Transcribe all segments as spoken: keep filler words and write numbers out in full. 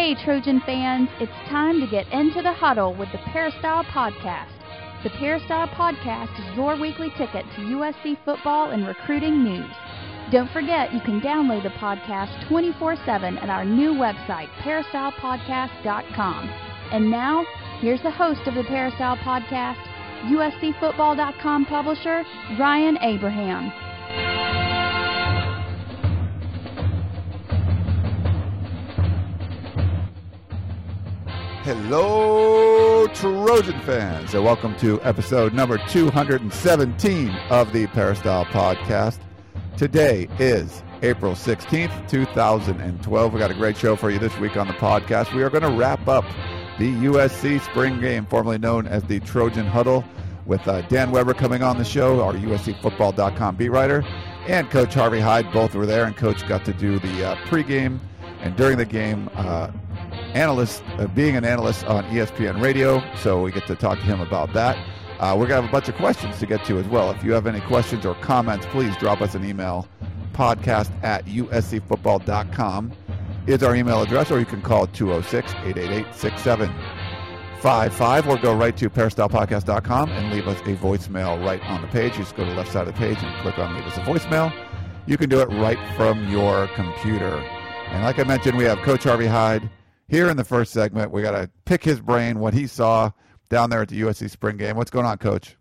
Hey, Trojan fans, it's time to get into the huddle with the Peristyle Podcast. The Peristyle Podcast is your weekly ticket to U S C football and recruiting news. Don't forget, you can download the podcast twenty-four seven at our new website, peristyle podcast dot com. And now, here's the host of the Peristyle Podcast, U S C football dot com publisher, Ryan Abraham. Hello, Trojan fans, and welcome to episode number two hundred seventeen of the Peristyle Podcast. Today is April sixteenth, two thousand twelve. We got a great show for you this week on the podcast. We are going to wrap up the U S C spring game, formerly known as the Trojan Huddle, with uh, Dan Weber coming on the show, our U S C football dot com beat writer, and Coach Harvey Hyde. Both were there, and Coach got to do the uh, pregame and during the game uh, analyst, uh, being an analyst on E S P N Radio, so we get to talk to him about that. Uh, we're going to have a bunch of questions to get to as well. If you have any questions or comments, please drop us an email. Podcast at U S C football dot com is our email address, or you can call two oh six, eight eight eight, six seven five five, or go right to peristyle podcast dot com and leave us a voicemail right on the page. You just go to the left side of the page and click on Leave Us a Voicemail. You can do it right from your computer. And like I mentioned, we have Coach Harvey Hyde here in the first segment. We got to pick his brain, what he saw down there at the U S C spring game. What's going on, Coach?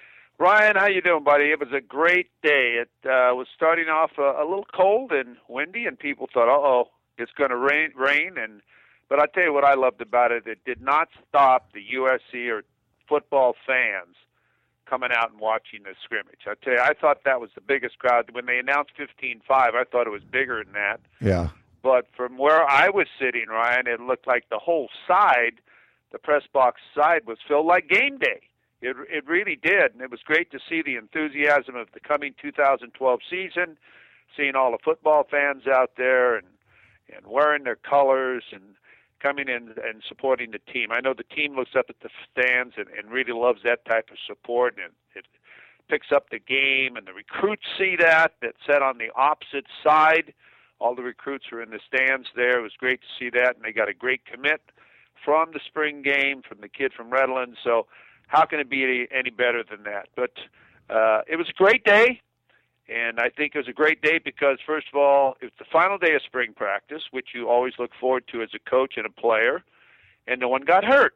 Ryan, how you doing, buddy? It was a great day. It uh, was starting off a, a little cold and windy, and people thought, uh-oh, it's going to rain, rain. And But I tell you what I loved about it. It did not stop the U S C or football fans coming out and watching the scrimmage. I tell you, I thought that was the biggest crowd. When they announced fifteen five, I thought it was bigger than that. Yeah. But from where I was sitting, Ryan, it looked like the whole side, the press box side, was filled like game day. It it really did, and it was great to see the enthusiasm of the coming two thousand twelve season, seeing all the football fans out there and and wearing their colors and coming in and supporting the team. I know the team looks up at the stands and, and really loves that type of support, and it picks up the game, and the recruits see that, that sat on the opposite side. All the recruits were in the stands there. It was great to see that, and they got a great commit from the spring game, from the kid from Redlands. So how can it be any, any better than that? But uh, it was a great day, and I think it was a great day because, first of all, it was the final day of spring practice, which you always look forward to as a coach and a player, and no one got hurt.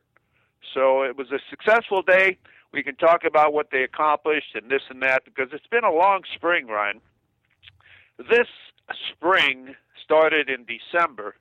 So it was a successful day. We can talk about what they accomplished and this and that because it's been a long spring, Ryan. This spring started in December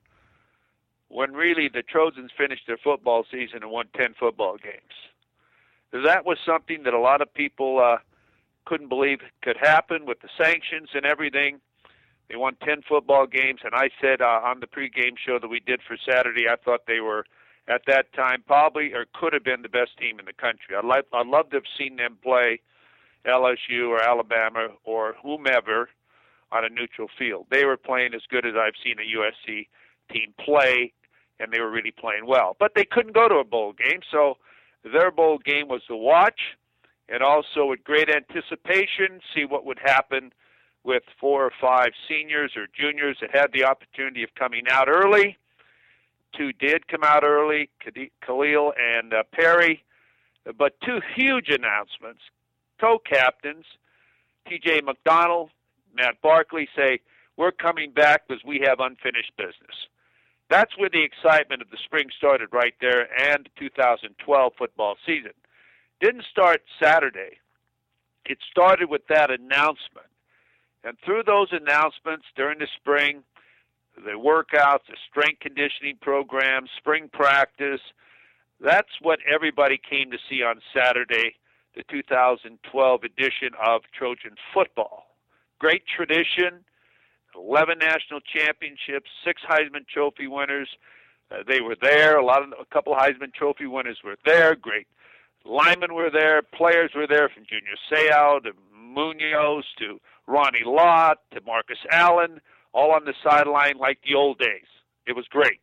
when really the Trojans finished their football season and won ten football games. That was something that a lot of people uh, couldn't believe could happen with the sanctions and everything. They won ten football games, and I said uh, on the pregame show that we did for Saturday, I thought they were, at that time, probably or could have been the best team in the country. I'd, like, I'd love to have seen them play L S U or Alabama or whomever on a neutral field. They were playing as good as I've seen a U S C team play, and they were really playing well. But they couldn't go to a bowl game, so their bowl game was to watch, and also with great anticipation, see what would happen with four or five seniors or juniors that had the opportunity of coming out early. Two did come out early, Khalil and uh, Perry, but two huge announcements. Co-captains, T J McDonald, Matt Barkley, say, we're coming back because we have unfinished business. That's where the excitement of the spring started right there, and the two thousand twelve football season. Didn't start Saturday. It started with that announcement. And through those announcements during the spring, the workouts, the strength conditioning program, spring practice, that's what everybody came to see on Saturday, the two thousand twelve edition of Trojan football. Great tradition, eleven national championships, six Heisman Trophy winners. Uh, they were there. A lot of a couple Heisman Trophy winners were there. Great linemen were there. Players were there, from Junior Seau to Munoz to Ronnie Lott to Marcus Allen, all on the sideline like the old days. It was great.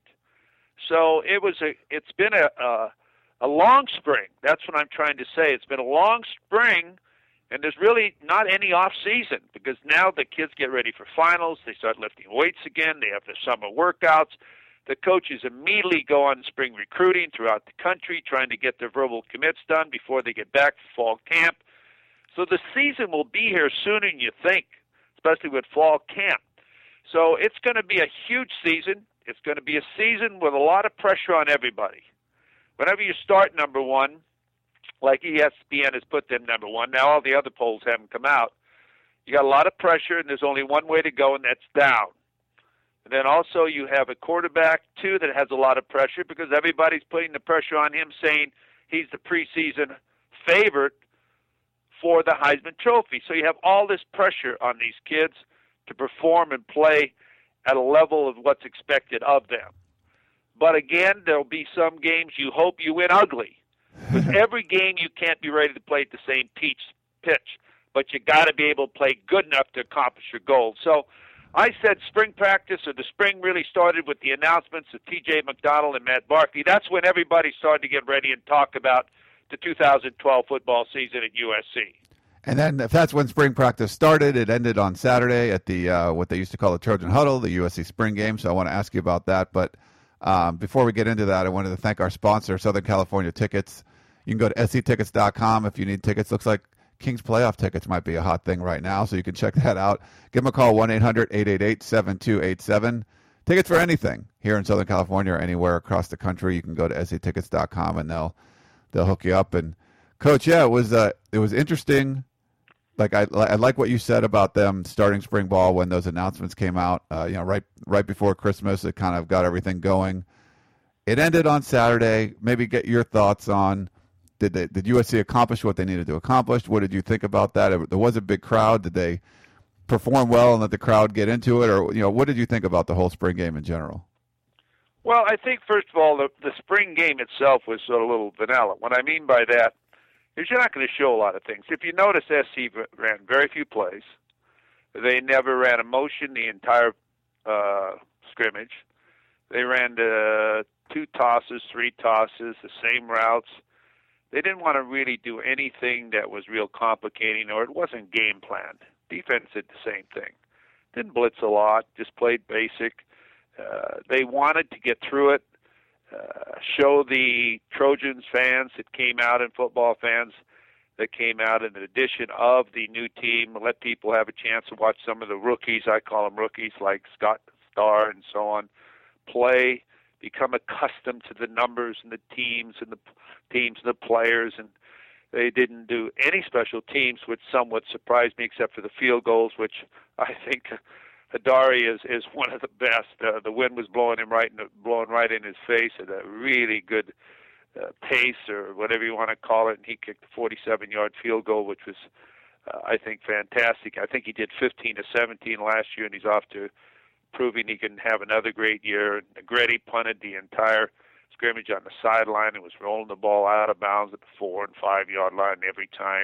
So it was a. It's been a a, a long spring. That's what I'm trying to say. It's been a long spring. And there's really not any off season because now the kids get ready for finals. They start lifting weights again. They have their summer workouts. The coaches immediately go on spring recruiting throughout the country, trying to get their verbal commits done before they get back for fall camp. So the season will be here sooner than you think, especially with fall camp. So it's going to be a huge season. It's going to be a season with a lot of pressure on everybody. Whenever you start number one, like E S P N has put them number one, now all the other polls haven't come out, you got a lot of pressure, and there's only one way to go, and that's down. And then also you have a quarterback, too, that has a lot of pressure because everybody's putting the pressure on him saying he's the preseason favorite for the Heisman Trophy. So you have all this pressure on these kids to perform and play at a level of what's expected of them. But again, there'll be some games you hope you win ugly. Because every game you can't be ready to play at the same pitch, but you got to be able to play good enough to accomplish your goals. So I said spring practice, or the spring really started with the announcements of T J McDonald and Matt Barkley. That's when everybody started to get ready and talk about the two thousand twelve football season at U S C. And then if that's when spring practice started, it ended on Saturday at the uh, what they used to call the Trojan Huddle, the U S C spring game. So I want to ask you about that. But um, before we get into that, I wanted to thank our sponsor, Southern California Tickets. You can go to S C tickets dot com if you need tickets. Looks like Kings playoff tickets might be a hot thing right now, so you can check that out. Give them a call, one eight hundred eight eight eight seven two eight seven. Tickets for anything here in Southern California or anywhere across the country. You can go to S C tickets dot com and they'll they'll hook you up. And Coach, yeah, it was uh, it was interesting. Like I, I like what you said about them starting spring ball when those announcements came out. Uh, you know, right right before Christmas, it kind of got everything going. It ended on Saturday. Maybe get your thoughts on. Did they, did U S C accomplish what they needed to accomplish? What did you think about that? There was a big crowd. Did they perform well and let the crowd get into it? Or, you know, what did you think about the whole spring game in general? Well, I think, first of all, the, the spring game itself was a little vanilla. What I mean by that is you're not going to show a lot of things. If you notice, S C ran very few plays. They never ran a motion the entire uh, scrimmage. They ran uh, two tosses, three tosses, the same routes. They didn't want to really do anything that was real complicating, or it wasn't game planned. Defense did the same thing. Didn't blitz a lot, just played basic. Uh, they wanted to get through it, uh, show the Trojans fans that came out and football fans that came out in addition of the new team, let people have a chance to watch some of the rookies, I call them rookies, like Scott Starr and so on, play, become accustomed to the numbers and the teams and the teams and the players. And they didn't do any special teams, which somewhat surprised me, except for the field goals, which I think Hadari is, is one of the best. Uh, the wind was blowing him right in the, blowing right in his face at a really good uh, pace, or whatever you want to call it. And he kicked a forty-seven-yard field goal, which was, uh, I think, fantastic. I think he did fifteen to seventeen last year, and he's off to proving he can have another great year. Negretti punted the entire scrimmage on the sideline and was rolling the ball out of bounds at the four and five yard line every time.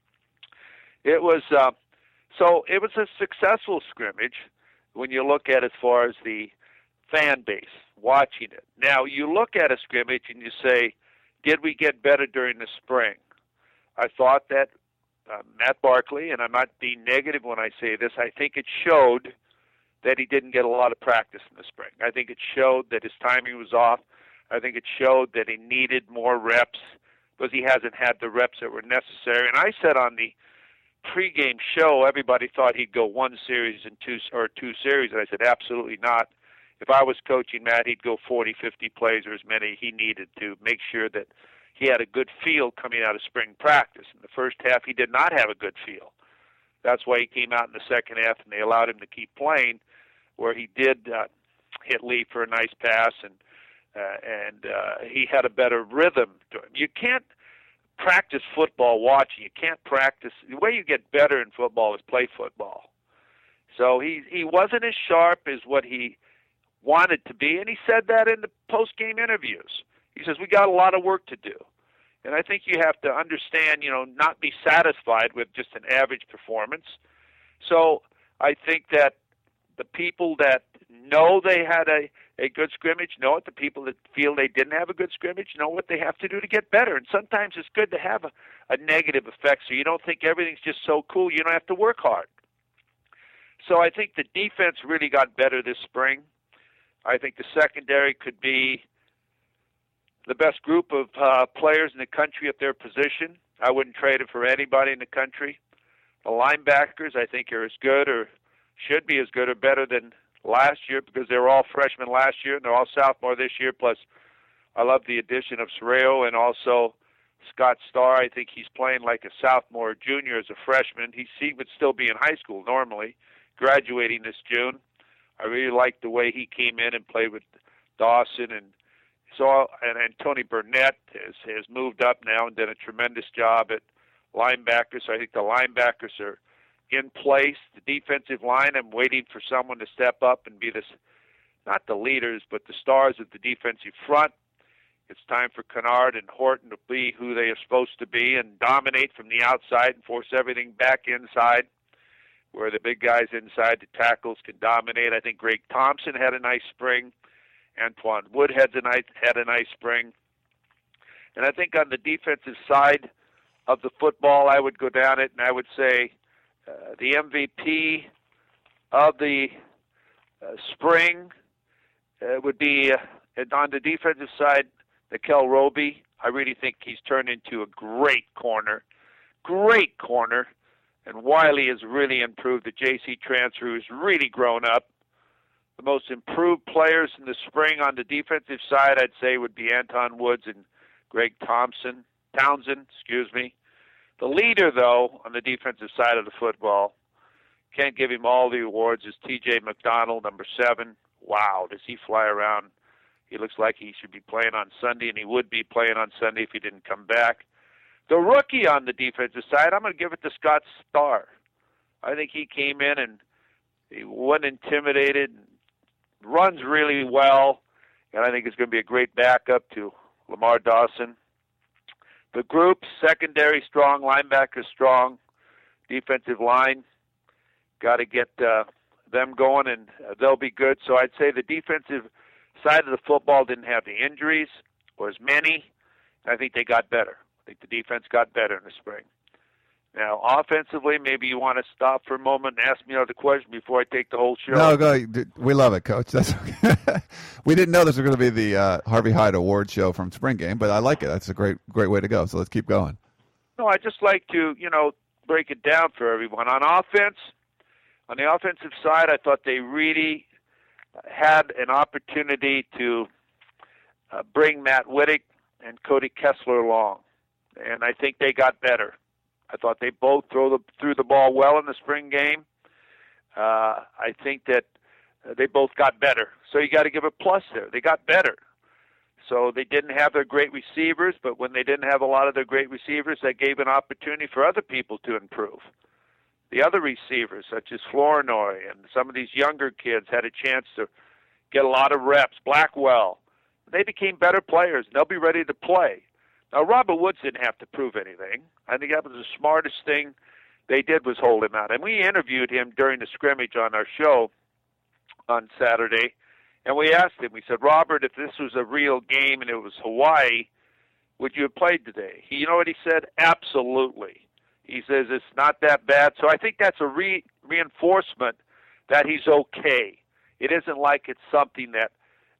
It was uh, so it was a successful scrimmage when you look at it as far as the fan base watching it. Now you look at a scrimmage and you say, did we get better during the spring? I thought that uh, Matt Barkley, and I'm not being negative when I say this, I think it showed that he didn't get a lot of practice in the spring. I think it showed that his timing was off. I think it showed that he needed more reps because he hasn't had the reps that were necessary. And I said on the pregame show, everybody thought he'd go one series and two or two series, and I said absolutely not. If I was coaching Matt, he'd go forty, fifty plays or as many he needed to make sure that he had a good feel coming out of spring practice. In the first half, he did not have a good feel. That's why he came out in the second half, and they allowed him to keep playing, where he did uh, hit Lee for a nice pass, and uh, and uh, he had a better rhythm to him. You can't practice football watching. You can't practice. The way you get better in football is play football. So he he wasn't as sharp as what he wanted to be, and he said that in the post-game interviews. He says, we got a lot of work to do. And I think you have to understand, you know, not be satisfied with just an average performance. So I think that the people that know they had a, a good scrimmage know it. The people that feel they didn't have a good scrimmage know what they have to do to get better. And sometimes it's good to have a, a negative effect so you don't think everything's just so cool. You don't have to work hard. So I think the defense really got better this spring. I think the secondary could be the best group of uh, players in the country at their position. I wouldn't trade it for anybody in the country. The linebackers, I think, are as good or should be as good or better than last year because they were all freshmen last year and they're all sophomore this year. Plus, I love the addition of Sorreo and also Scott Starr. I think he's playing like a sophomore or junior as a freshman. He, he would still be in high school normally, graduating this June. I really liked the way he came in and played with Dawson and so and, and Tony Burnett has, has moved up now and done a tremendous job at linebackers. So I think the linebackers are in place. The defensive line, I'm waiting for someone to step up and be this, not the leaders, but the stars of the defensive front. It's time for Kennard and Horton to be who they are supposed to be and dominate from the outside and force everything back inside, where the big guys inside, the tackles, can dominate. I think Greg Thompson had a nice spring. Antoine Woodhead's a nice, had a nice spring. And I think on the defensive side of the football, I would go down it and I would say uh, the M V P of the uh, spring uh, would be uh, on the defensive side, Nickel Roby. I really think he's turned into a great corner, great corner. And Wiley has really improved. The J C transfer has really grown up. The most improved players in the spring on the defensive side, I'd say, would be Anton Woods and Greg Thompson, Townsend, excuse me. The leader, though, on the defensive side of the football, can't give him all the awards, is T J McDonald, number seven. Wow, does he fly around? He looks like he should be playing on Sunday, and he would be playing on Sunday if he didn't come back. The rookie on the defensive side, I'm going to give it to Scott Starr. I think he came in and he wasn't intimidated, runs really well, and I think it's going to be a great backup to Lamar Dawson. The group, secondary strong, linebackers strong, defensive line, got to get uh, them going, and uh, they'll be good. So I'd say the defensive side of the football didn't have the injuries or as many. I think they got better. I think the defense got better in the spring. Now, offensively, maybe you want to stop for a moment and ask me another question before I take the whole show. No, go. We love it, Coach. That's okay. We didn't know this was going to be the uh, Harvey Hyde Award show from Spring Game, but I like it. That's a great, great way to go. So let's keep going. No, I just like to, you know, break it down for everyone. On offense, on the offensive side, I thought they really had an opportunity to uh, bring Matt Wittig and Cody Kessler along, and I think they got better. I thought they both throw the, threw the ball well in the spring game. Uh, I think that they both got better. So you got to give a plus there. They got better. So they didn't have their great receivers, but when they didn't have a lot of their great receivers, that gave an opportunity for other people to improve. The other receivers, such as Flournoy and some of these younger kids, had a chance to get a lot of reps. Blackwell, they became better players, and they'll be ready to play. Now, Robert Woods didn't have to prove anything. I think that was the smartest thing they did was hold him out. And we interviewed him during the scrimmage on our show on Saturday, and we asked him, we said, Robert, if this was a real game and it was Hawaii, would you have played today? He, you know what he said? Absolutely. He says it's not that bad. So I think that's a re- reinforcement that he's okay. It isn't like it's something that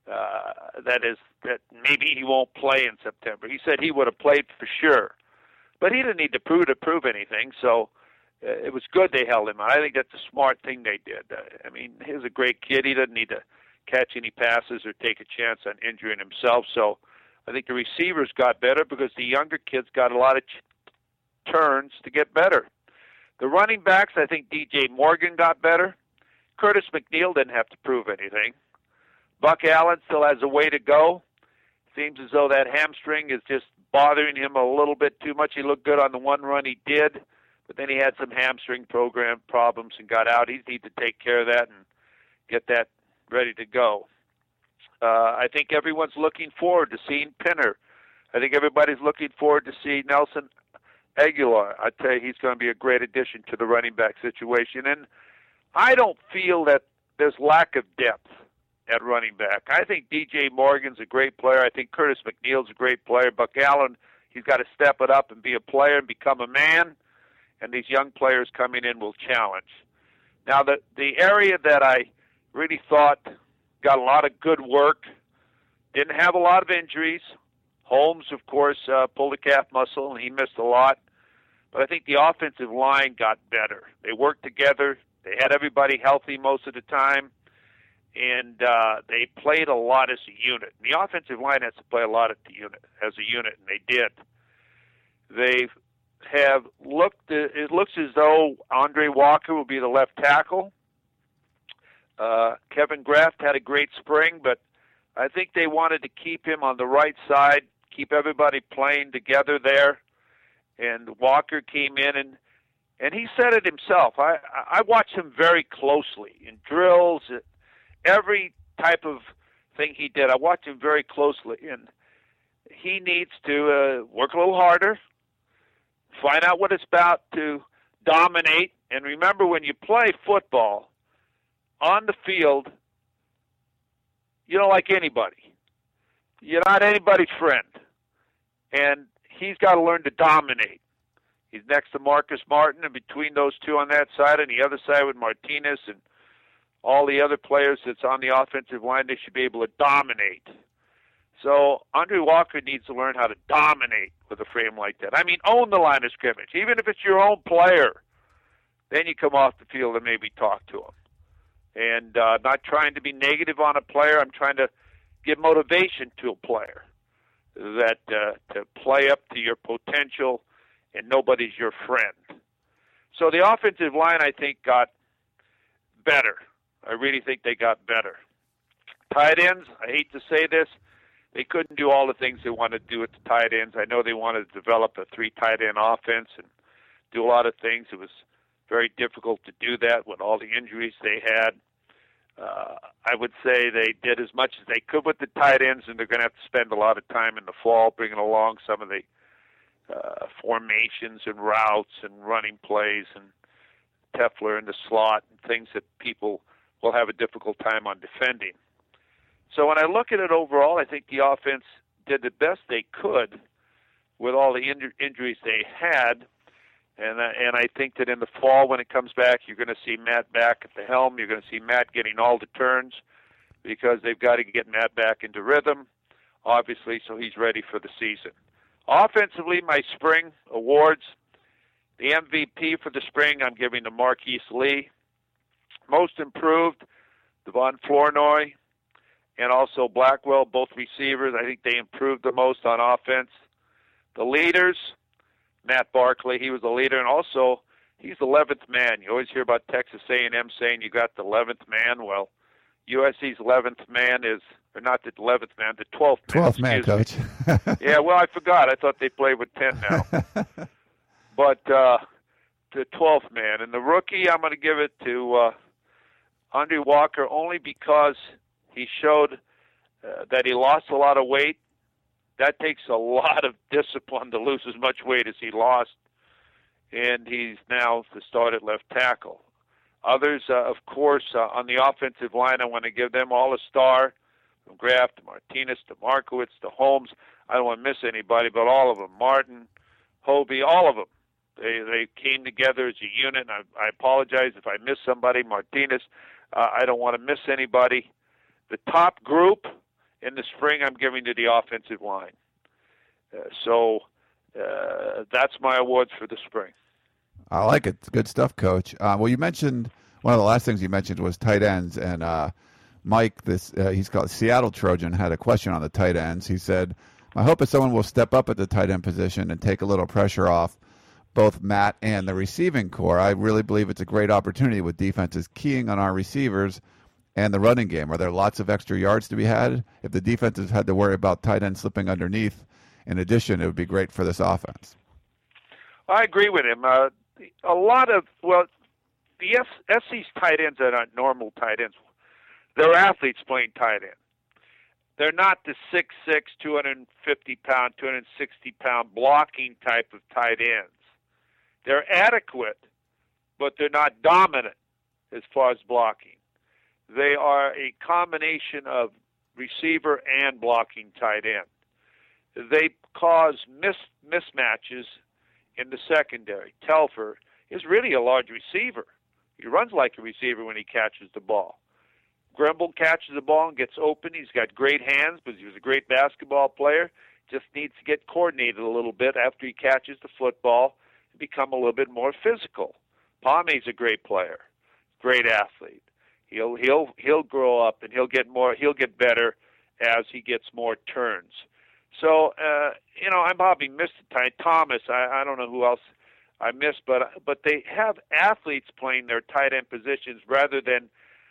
uh, that is that maybe he won't play in September. He said he would have played for sure, but he didn't need to prove to prove anything. So uh, it was good they held him out. I think that's a smart thing they did. Uh, I mean, he's a great kid. He doesn't need to catch any passes or take a chance on injuring himself. So I think the receivers got better because the younger kids got a lot of ch- turns to get better. The running backs, I think D J Morgan got better. Curtis McNeil didn't have to prove anything. Buck Allen still has a way to go. Seems as though that hamstring is just bothering him a little bit too much. He looked good on the one run he did, but then he had some hamstring program problems and got out. He needs to take care of that and get that ready to go. Uh, I think everyone's looking forward to seeing Pinner. I think everybody's looking forward to see Nelson Aguilar. I tell you, he's going to be a great addition to the running back situation. And I don't feel that there's lack of depth at running back. I think D J Morgan's a great player. I think Curtis McNeil's a great player. Buck Allen, he's got to step it up and be a player and become a man. And these young players coming in will challenge. Now, the the area that I really thought got a lot of good work, didn't have a lot of injuries. Holmes, of course, uh, pulled a calf muscle, and he missed a lot. But I think the offensive line got better. They worked together. They had everybody healthy most of the time, and uh, they played a lot as a unit. And the offensive line has to play a lot as a unit, as a unit, and they did. They have looked. It looks as though Andre Walker will be the left tackle. Uh, Kevin Graft had a great spring, but I think they wanted to keep him on the right side, keep everybody playing together there. And Walker came in, and and he said it himself. I I watched him very closely in drills, every type of thing he did. I watched him very closely, and he needs to uh, work a little harder, find out what it's about to dominate. And remember, when you play football on the field, you don't like anybody. You're not anybody's friend. And he's got to learn to dominate. He's next to Marcus Martin, and between those two on that side and the other side with Martinez and all the other players that's on the offensive line, they should be able to dominate. So Andre Walker needs to learn how to dominate with a frame like that. I mean, own the line of scrimmage. Even if it's your own player, then you come off the field and maybe talk to him. And uh, not trying to be negative on a player. I'm trying to give motivation to a player that uh, to play up to your potential, and nobody's your friend. So the offensive line, I think, got better. I really think they got better. Tight ends, I hate to say this, they couldn't do all the things they wanted to do with the tight ends. I know they wanted to develop a three tight end offense and do a lot of things. It was very difficult to do that with all the injuries they had. Uh, I would say they did as much as they could with the tight ends, and they're going to have to spend a lot of time in the fall bringing along some of the uh, formations and routes and running plays and Tefler in the slot and things that people will have a difficult time on defending. So when I look at it overall, I think the offense did the best they could with all the inj- injuries they had. And uh, and I think that in the fall, when it comes back, you're going to see Matt back at the helm. You're going to see Matt getting all the turns because they've got to get Matt back into rhythm, obviously, so he's ready for the season. Offensively, my spring awards, the M V P for the spring, I'm giving to Marquise Lee. Most improved, Devon Flournoy, and also Blackwell, both receivers. I think they improved the most on offense. The leaders, Matt Barkley, he was the leader, and also he's the eleventh man. You always hear about Texas A and M saying you got the eleventh man. Well, U S C's eleventh man is, or not the eleventh man, the twelfth man. twelfth man, Coach. Yeah, well, I forgot. I thought they played with ten now. But uh, the twelfth man. And the rookie, I'm going to give it to uh, Andre Walker only because he showed uh, that he lost a lot of weight. That takes a lot of discipline to lose as much weight as he lost, and he's now the start at left tackle. Others, uh, of course, uh, on the offensive line, I want to give them all a star, from Graft to Martinez to Markowitz to Holmes. I don't want to miss anybody, but all of them, Martin, Hobie, all of them. They they came together as a unit, and I, I apologize if I miss somebody. Martinez, uh, I don't want to miss anybody. The top group in the spring, I'm giving to the offensive line. Uh, so uh, that's my awards for the spring. I like it. It's good stuff, Coach. Uh, well, you mentioned, one of the last things you mentioned was tight ends. And uh, Mike, this uh, he's called Seattle Trojan, had a question on the tight ends. He said, my hope is someone will step up at the tight end position and take a little pressure off both Matt and the receiving core. I really believe it's a great opportunity with defenses keying on our receivers and the running game. Are there lots of extra yards to be had? If the defenses had to worry about tight ends slipping underneath, in addition, it would be great for this offense. I agree with him. Uh, a lot of, well, the S C's tight ends are not normal tight ends. They're athletes playing tight end. They're not the six six, two hundred fifty pound, two hundred sixty pound blocking type of tight ends. They're adequate, but they're not dominant as far as blocking. They are a combination of receiver and blocking tight end. They cause mis- mismatches in the secondary. Telfer is really a large receiver. He runs like a receiver when he catches the ball. Grimble catches the ball and gets open. He's got great hands, but he was a great basketball player. Just needs to get coordinated a little bit after he catches the football and become a little bit more physical. Palme's a great player, great athlete. He'll he'll he'll grow up and he'll get more. He'll get better as he gets more turns. So uh, you know, I probably missed the time. Thomas, I, I don't know who else I missed, but but they have athletes playing their tight end positions rather than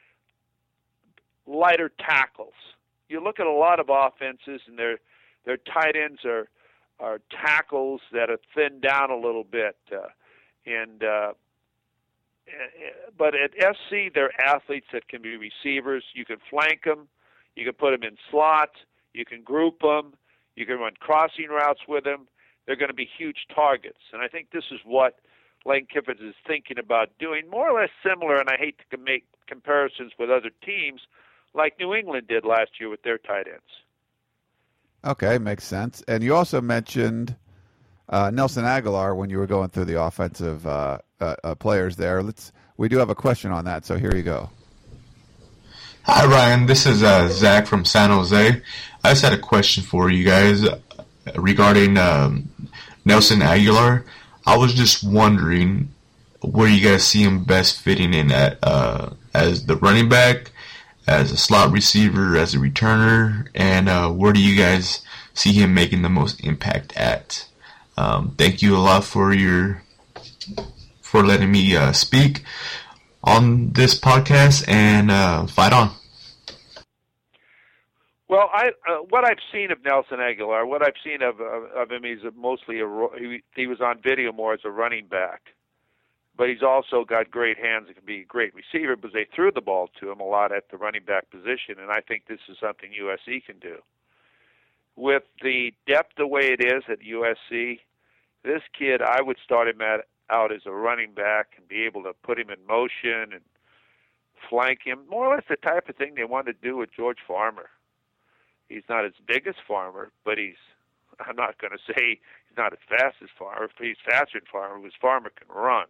lighter tackles. You look at a lot of offenses, and their their tight ends are are tackles that are thinned down a little bit, uh, and uh, but at S C they're athletes that can be receivers. You can flank them, you can put them in slots, you can group them, you can run crossing routes with them. They're going to be huge targets, and I think this is what Lane Kiffin is thinking about doing, more or less similar. And I hate to make comparisons with other teams, like New England did last year with their tight ends. Okay, makes sense. And you also mentioned uh, Nelson Aguilar when you were going through the offensive uh, uh, uh, players there. Let's. We do have a question on that, so here you go. Hi, Ryan. This is uh, Zach from San Jose. I just had a question for you guys regarding um, Nelson Aguilar. I was just wondering where you guys see him best fitting in at uh, as the running back, as a slot receiver, as a returner, and uh, where do you guys see him making the most impact at? Um, thank you a lot for your for letting me uh, speak on this podcast, and uh, fight on. Well, I uh, what I've seen of Nelson Aguilar, what I've seen of of, of him, he's a mostly a he, he was on video more as a running back. But he's also got great hands and can be a great receiver because they threw the ball to him a lot at the running back position, and I think this is something U S C can do. With the depth the way it is at U S C, this kid, I would start him at, out as a running back and be able to put him in motion and flank him, more or less the type of thing they wanted to do with George Farmer. He's not as big as Farmer, but he's, I'm not going to say he's not as fast as Farmer. He's faster than Farmer because Farmer can run.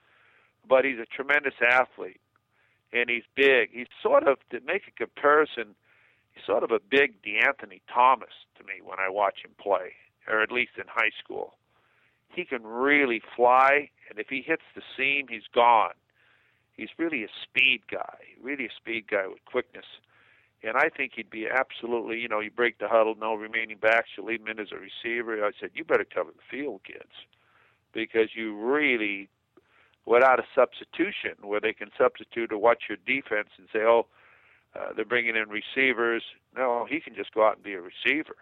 But he's a tremendous athlete, and he's big. He's sort of, to make a comparison, he's sort of a big DeAnthony Thomas to me when I watch him play, or at least in high school. He can really fly, and if he hits the seam, he's gone. He's really a speed guy, really a speed guy with quickness. And I think he'd be absolutely, you know, you break the huddle, no remaining backs, you leave him in as a receiver. I said, you better cover the field, kids, because you really, without a substitution where they can substitute or watch your defense and say, oh, uh, they're bringing in receivers. No, he can just go out and be a receiver.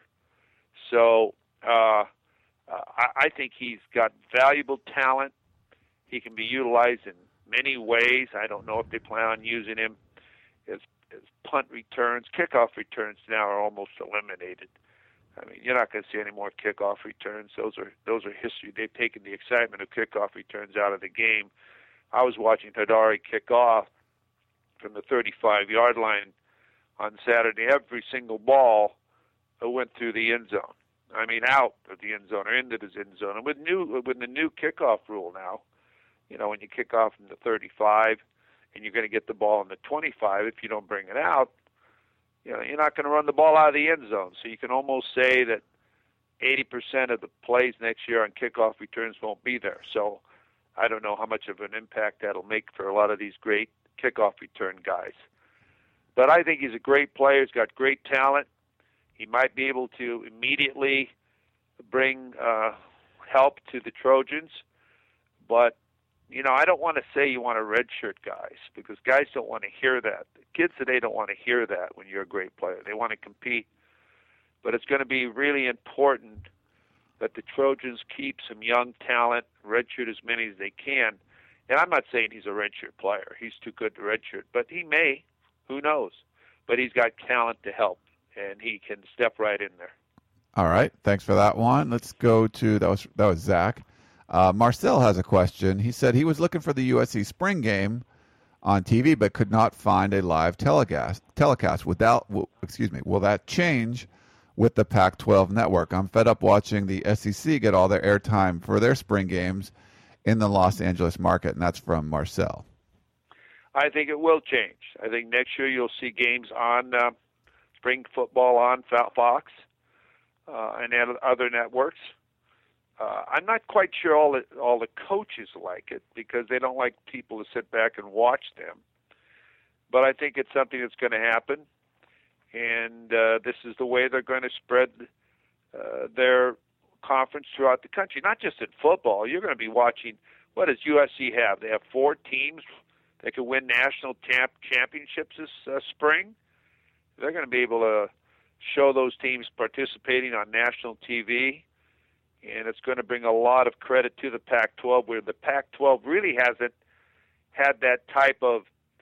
So uh, I, I think he's got valuable talent. He can be utilized in many ways. I don't know if they plan on using him as, as punt returns. Kickoff returns now are almost eliminated. I mean, you're not going to see any more kickoff returns. Those are those are history. They've taken the excitement of kickoff returns out of the game. I was watching Hadari kick off from the thirty-five-yard line on Saturday. Every single ball went through the end zone. I mean, out of the end zone or into the end zone. And with new with the new kickoff rule now, you know, when you kick off from the thirty-five and you're going to get the ball in the twenty-five, if you don't bring it out, you know, you're not going to run the ball out of the end zone. So you can almost say that eighty percent of the plays next year on kickoff returns won't be there. So I don't know how much of an impact that'll make for a lot of these great kickoff return guys. But I think he's a great player. He's got great talent. He might be able to immediately bring uh, help to the Trojans. But, you know, I don't want to say you want to redshirt guys because guys don't want to hear that. Kids today don't want to hear that when you're a great player. They want to compete. But it's going to be really important that the Trojans keep some young talent, redshirt as many as they can. And I'm not saying he's a redshirt player. He's too good to redshirt. But he may. Who knows? But he's got talent to help, and he can step right in there. All right. Thanks for that one. Let's go to, that was, that was Zach. Uh, Marcel has a question. He said he was looking for the U S C spring game on T V, but could not find a live telecast. Telecast without, w- excuse me, will that change with the Pac twelve network? I'm fed up watching the S E C get all their airtime for their spring games in the Los Angeles market, and that's from Marcel. I think it will change. I think next year you'll see games on uh, spring football on Fox uh, and other networks. Uh, I'm not quite sure all the, all the coaches like it because they don't like people to sit back and watch them. But I think it's something that's going to happen, and uh, this is the way they're going to spread uh, their conference throughout the country, not just in football. You're going to be watching, what does U S C have? They have four teams that can win national champ championships this uh, spring. They're going to be able to show those teams participating on national T V, and it's going to bring a lot of credit to the Pac twelve, where the Pac twelve really hasn't had that type of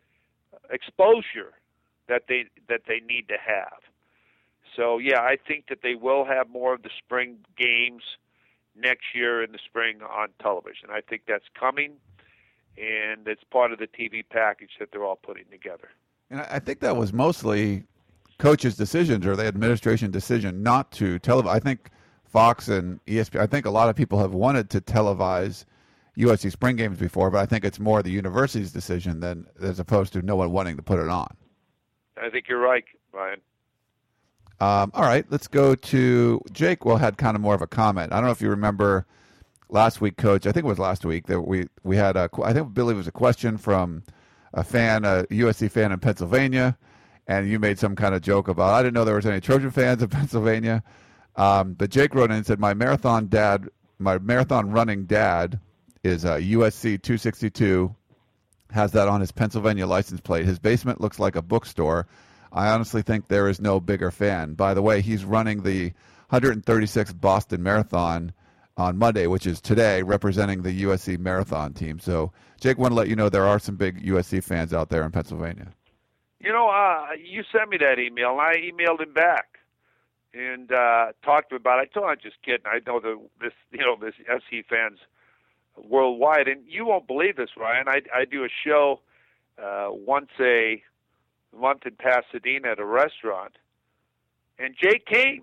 exposure that they that they need to have. So, yeah, I think that they will have more of the spring games next year in the spring on television. I think that's coming, and it's part of the T V package that they're all putting together. And I think that was mostly coaches' decisions or the administration decision not to televise. I think Fox and E S P N, I think a lot of people have wanted to televise U S C spring games before, but I think it's more the university's decision than as opposed to no one wanting to put it on. I think you're right, Ryan. Um, all right, let's go to Jake. Well, had kind of more of a comment. I don't know if you remember last week, Coach. I think it was last week that we we had a. I think Billy was a question from a fan, a U S C fan in Pennsylvania, and you made some kind of joke about I didn't know there was any Trojan fans in Pennsylvania. Um, but Jake wrote in and said, "My marathon dad, my marathon running dad, is a U S C two sixty-two. Has that on his Pennsylvania license plate. His basement looks like a bookstore. I honestly think there is no bigger fan. By the way, he's running the one thirty-sixth Boston Marathon on Monday, which is today, representing the U S C marathon team. So, Jake, want to let you know there are some big U S C fans out there in Pennsylvania. You know, uh, you sent me that email, and I emailed him back and uh, talked to him about it. I told him I'm just kidding. I know the, this, you know, this S C fans worldwide, and you won't believe this, Ryan. I, I do a show uh, once a month in Pasadena at a restaurant, and Jake came.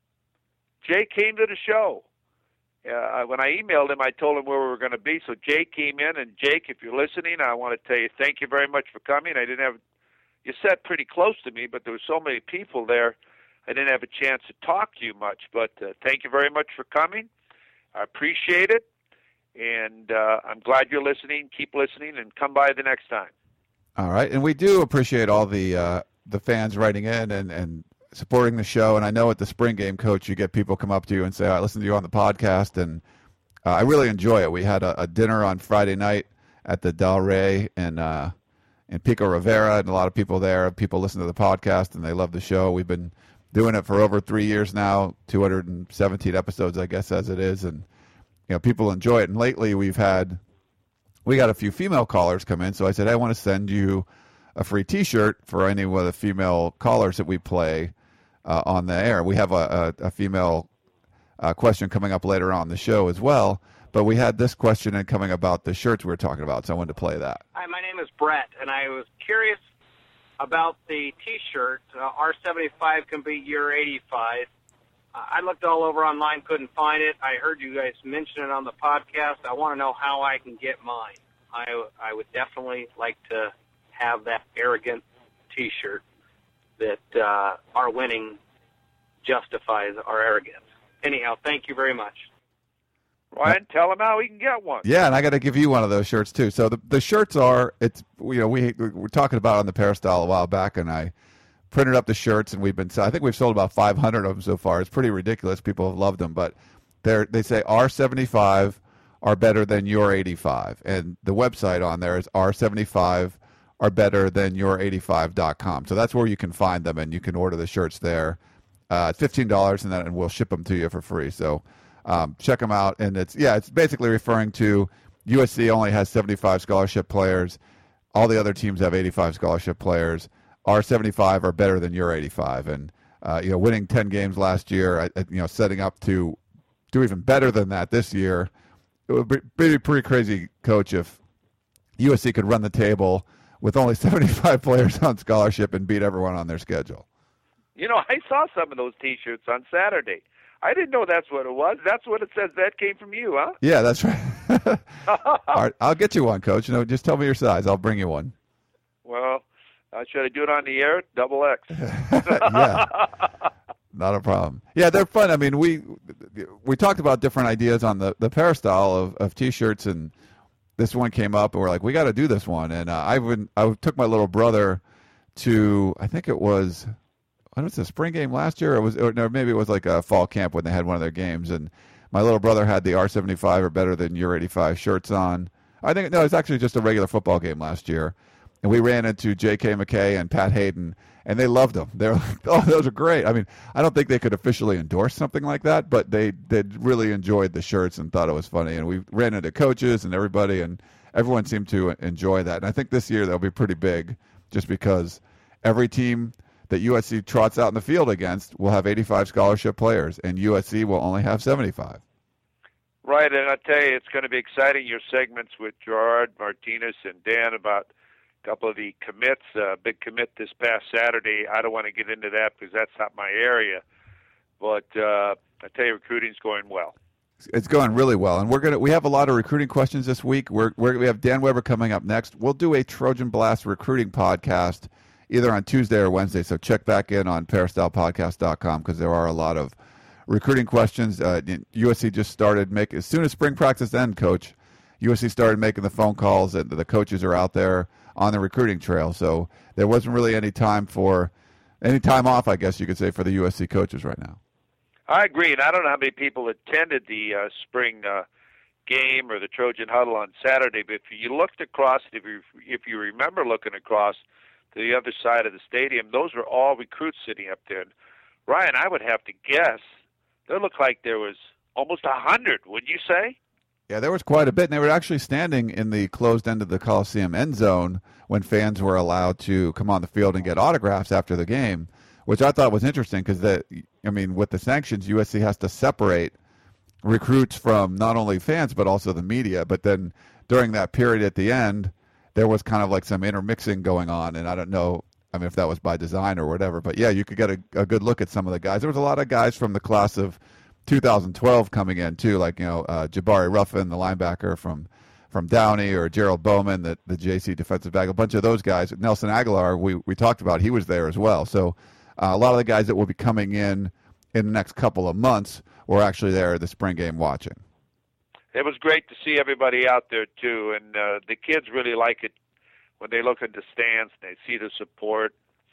Jake came to the show. Uh, when I emailed him, I told him where we were going to be. So Jake came in, and Jake, if you're listening, I want to tell you thank you very much for coming. I didn't have you sat pretty close to me, but there were so many people there, I didn't have a chance to talk to you much. But uh, thank you very much for coming. I appreciate it, and uh, I'm glad you're listening. Keep listening, and come by the next time. All right, and we do appreciate all the uh, the fans writing in and, and supporting the show. And I know at the spring game, Coach, you get people come up to you and say, I listened to you on the podcast, and uh, I really enjoy it. We had a, a dinner on Friday night at the Del Rey in, uh, in Pico Rivera, and a lot of people there. People listen to the podcast, and they love the show. We've been doing it for over three years now, two hundred seventeen episodes, I guess, as it is, and you know, people enjoy it. And lately we've had we got a few female callers come in, so I said, hey, I want to send you a free T-shirt for any of the female callers that we play uh, on the air. We have a, a, a female uh, question coming up later on the show as well, but we had this question in coming about the shirts we were talking about, so I wanted to play that. Hi, my name is Brett, and I was curious about the T-shirt. Uh, R seventy-five can be year eighty-five. I looked all over online, couldn't find it. I heard you guys mention it on the podcast. I want to know how I can get mine. I, I would definitely like to have that arrogant T-shirt that uh, our winning justifies our arrogance. Anyhow, thank you very much. Ryan, tell him how he can get one. Yeah, and I got to give you one of those shirts too. So the the shirts are it's you know we we were talking about it on the Peristyle a while back, and I printed up the shirts, and we've been I think we've sold about five hundred of them so far. It's pretty ridiculous. People have loved them, but they they say R seventy-five are better than your eighty-five, and the website on there is R seventy-five are better than your eighty-five dot com. So that's where you can find them, and you can order the shirts there. Uh, it's fifteen dollars, and then and we'll ship them to you for free. So um, check them out, and it's yeah, it's basically referring to U S C only has seventy-five scholarship players. All the other teams have eighty-five scholarship players. Our seventy-five are better than your eighty-five, and uh, you know, winning ten games last year, uh, you know, setting up to do even better than that this year. It would be pretty, pretty crazy, Coach, if U S C could run the table with only seventy-five players on scholarship and beat everyone on their schedule. You know, I saw some of those T-shirts on Saturday. I didn't know that's what it was. That's what it says. That came from you, huh? Yeah, that's right. All right, I'll get you one, Coach. You know, just tell me your size. I'll bring you one. Well, uh, should I do it on the air? Double X. Yeah, not a problem. Yeah, they're fun. I mean, we we talked about different ideas on the, the Peristyle of, of T-shirts, and this one came up, and we're like, we got to do this one. And uh, I would I took my little brother to, I think it was, what was the spring game last year? Or it was, or no, maybe it was like a fall camp when they had one of their games, and my little brother had the R seventy-five or better than U eighty-five shirts on. I think, no, it's actually just a regular football game last year. And we ran into J K McKay and Pat Hayden, and they loved them. They were like, oh, those are great. I mean, I don't think they could officially endorse something like that, but they, they really enjoyed the shirts and thought it was funny. And we ran into coaches and everybody, and everyone seemed to enjoy that. And I think this year they'll be pretty big just because every team that U S C trots out in the field against will have eighty-five scholarship players, and U S C will only have seventy-five. Right, and I tell you, it's going to be exciting, your segments with Gerard, Martinez, and Dan about a couple of the commits. Uh, big commit this past Saturday. I don't want to get into that because that's not my area. But uh, I tell you, recruiting's going well. It's going really well, and we're gonna we have a lot of recruiting questions this week. We're, we're we have Dan Weber coming up next. We'll do a Trojan Blast recruiting podcast either on Tuesday or Wednesday, so check back in on peristyle podcast dot com because there are a lot of recruiting questions. Uh, U S C just started making, as soon as spring practice ended, Coach, U S C started making the phone calls, and the coaches are out there on the recruiting trail. So there wasn't really any time for, any time off, I guess you could say, for the U S C coaches right now. I agree, and I don't know how many people attended the uh, spring uh, game or the Trojan Huddle on Saturday, but if you looked across, if you, if you remember looking across to the other side of the stadium, those were all recruits sitting up there. And Ryan, I would have to guess, there looked like there was almost a hundred, wouldn't you say? Yeah, there was quite a bit, and they were actually standing in the closed end of the Coliseum end zone when fans were allowed to come on the field and get autographs after the game, which I thought was interesting because, that, I mean, with the sanctions, U S C has to separate recruits from not only fans but also the media. But then during that period at the end, there was kind of like some intermixing going on, and I don't know, I mean, if that was by design or whatever. But, yeah, you could get a, a good look at some of the guys. There was a lot of guys from the class of two thousand twelve coming in, too, like, you know, uh, Jabari Ruffin, the linebacker from from Downey, or Gerald Bowman, the, the J C defensive back, a bunch of those guys. Nelson Aguilar, we, we talked about, he was there as well. So uh, a lot of the guys that will be coming in in the next couple of months were actually there at the spring game watching. It was great to see everybody out there, too, and uh, the kids really like it when they look at the stands and they see the support.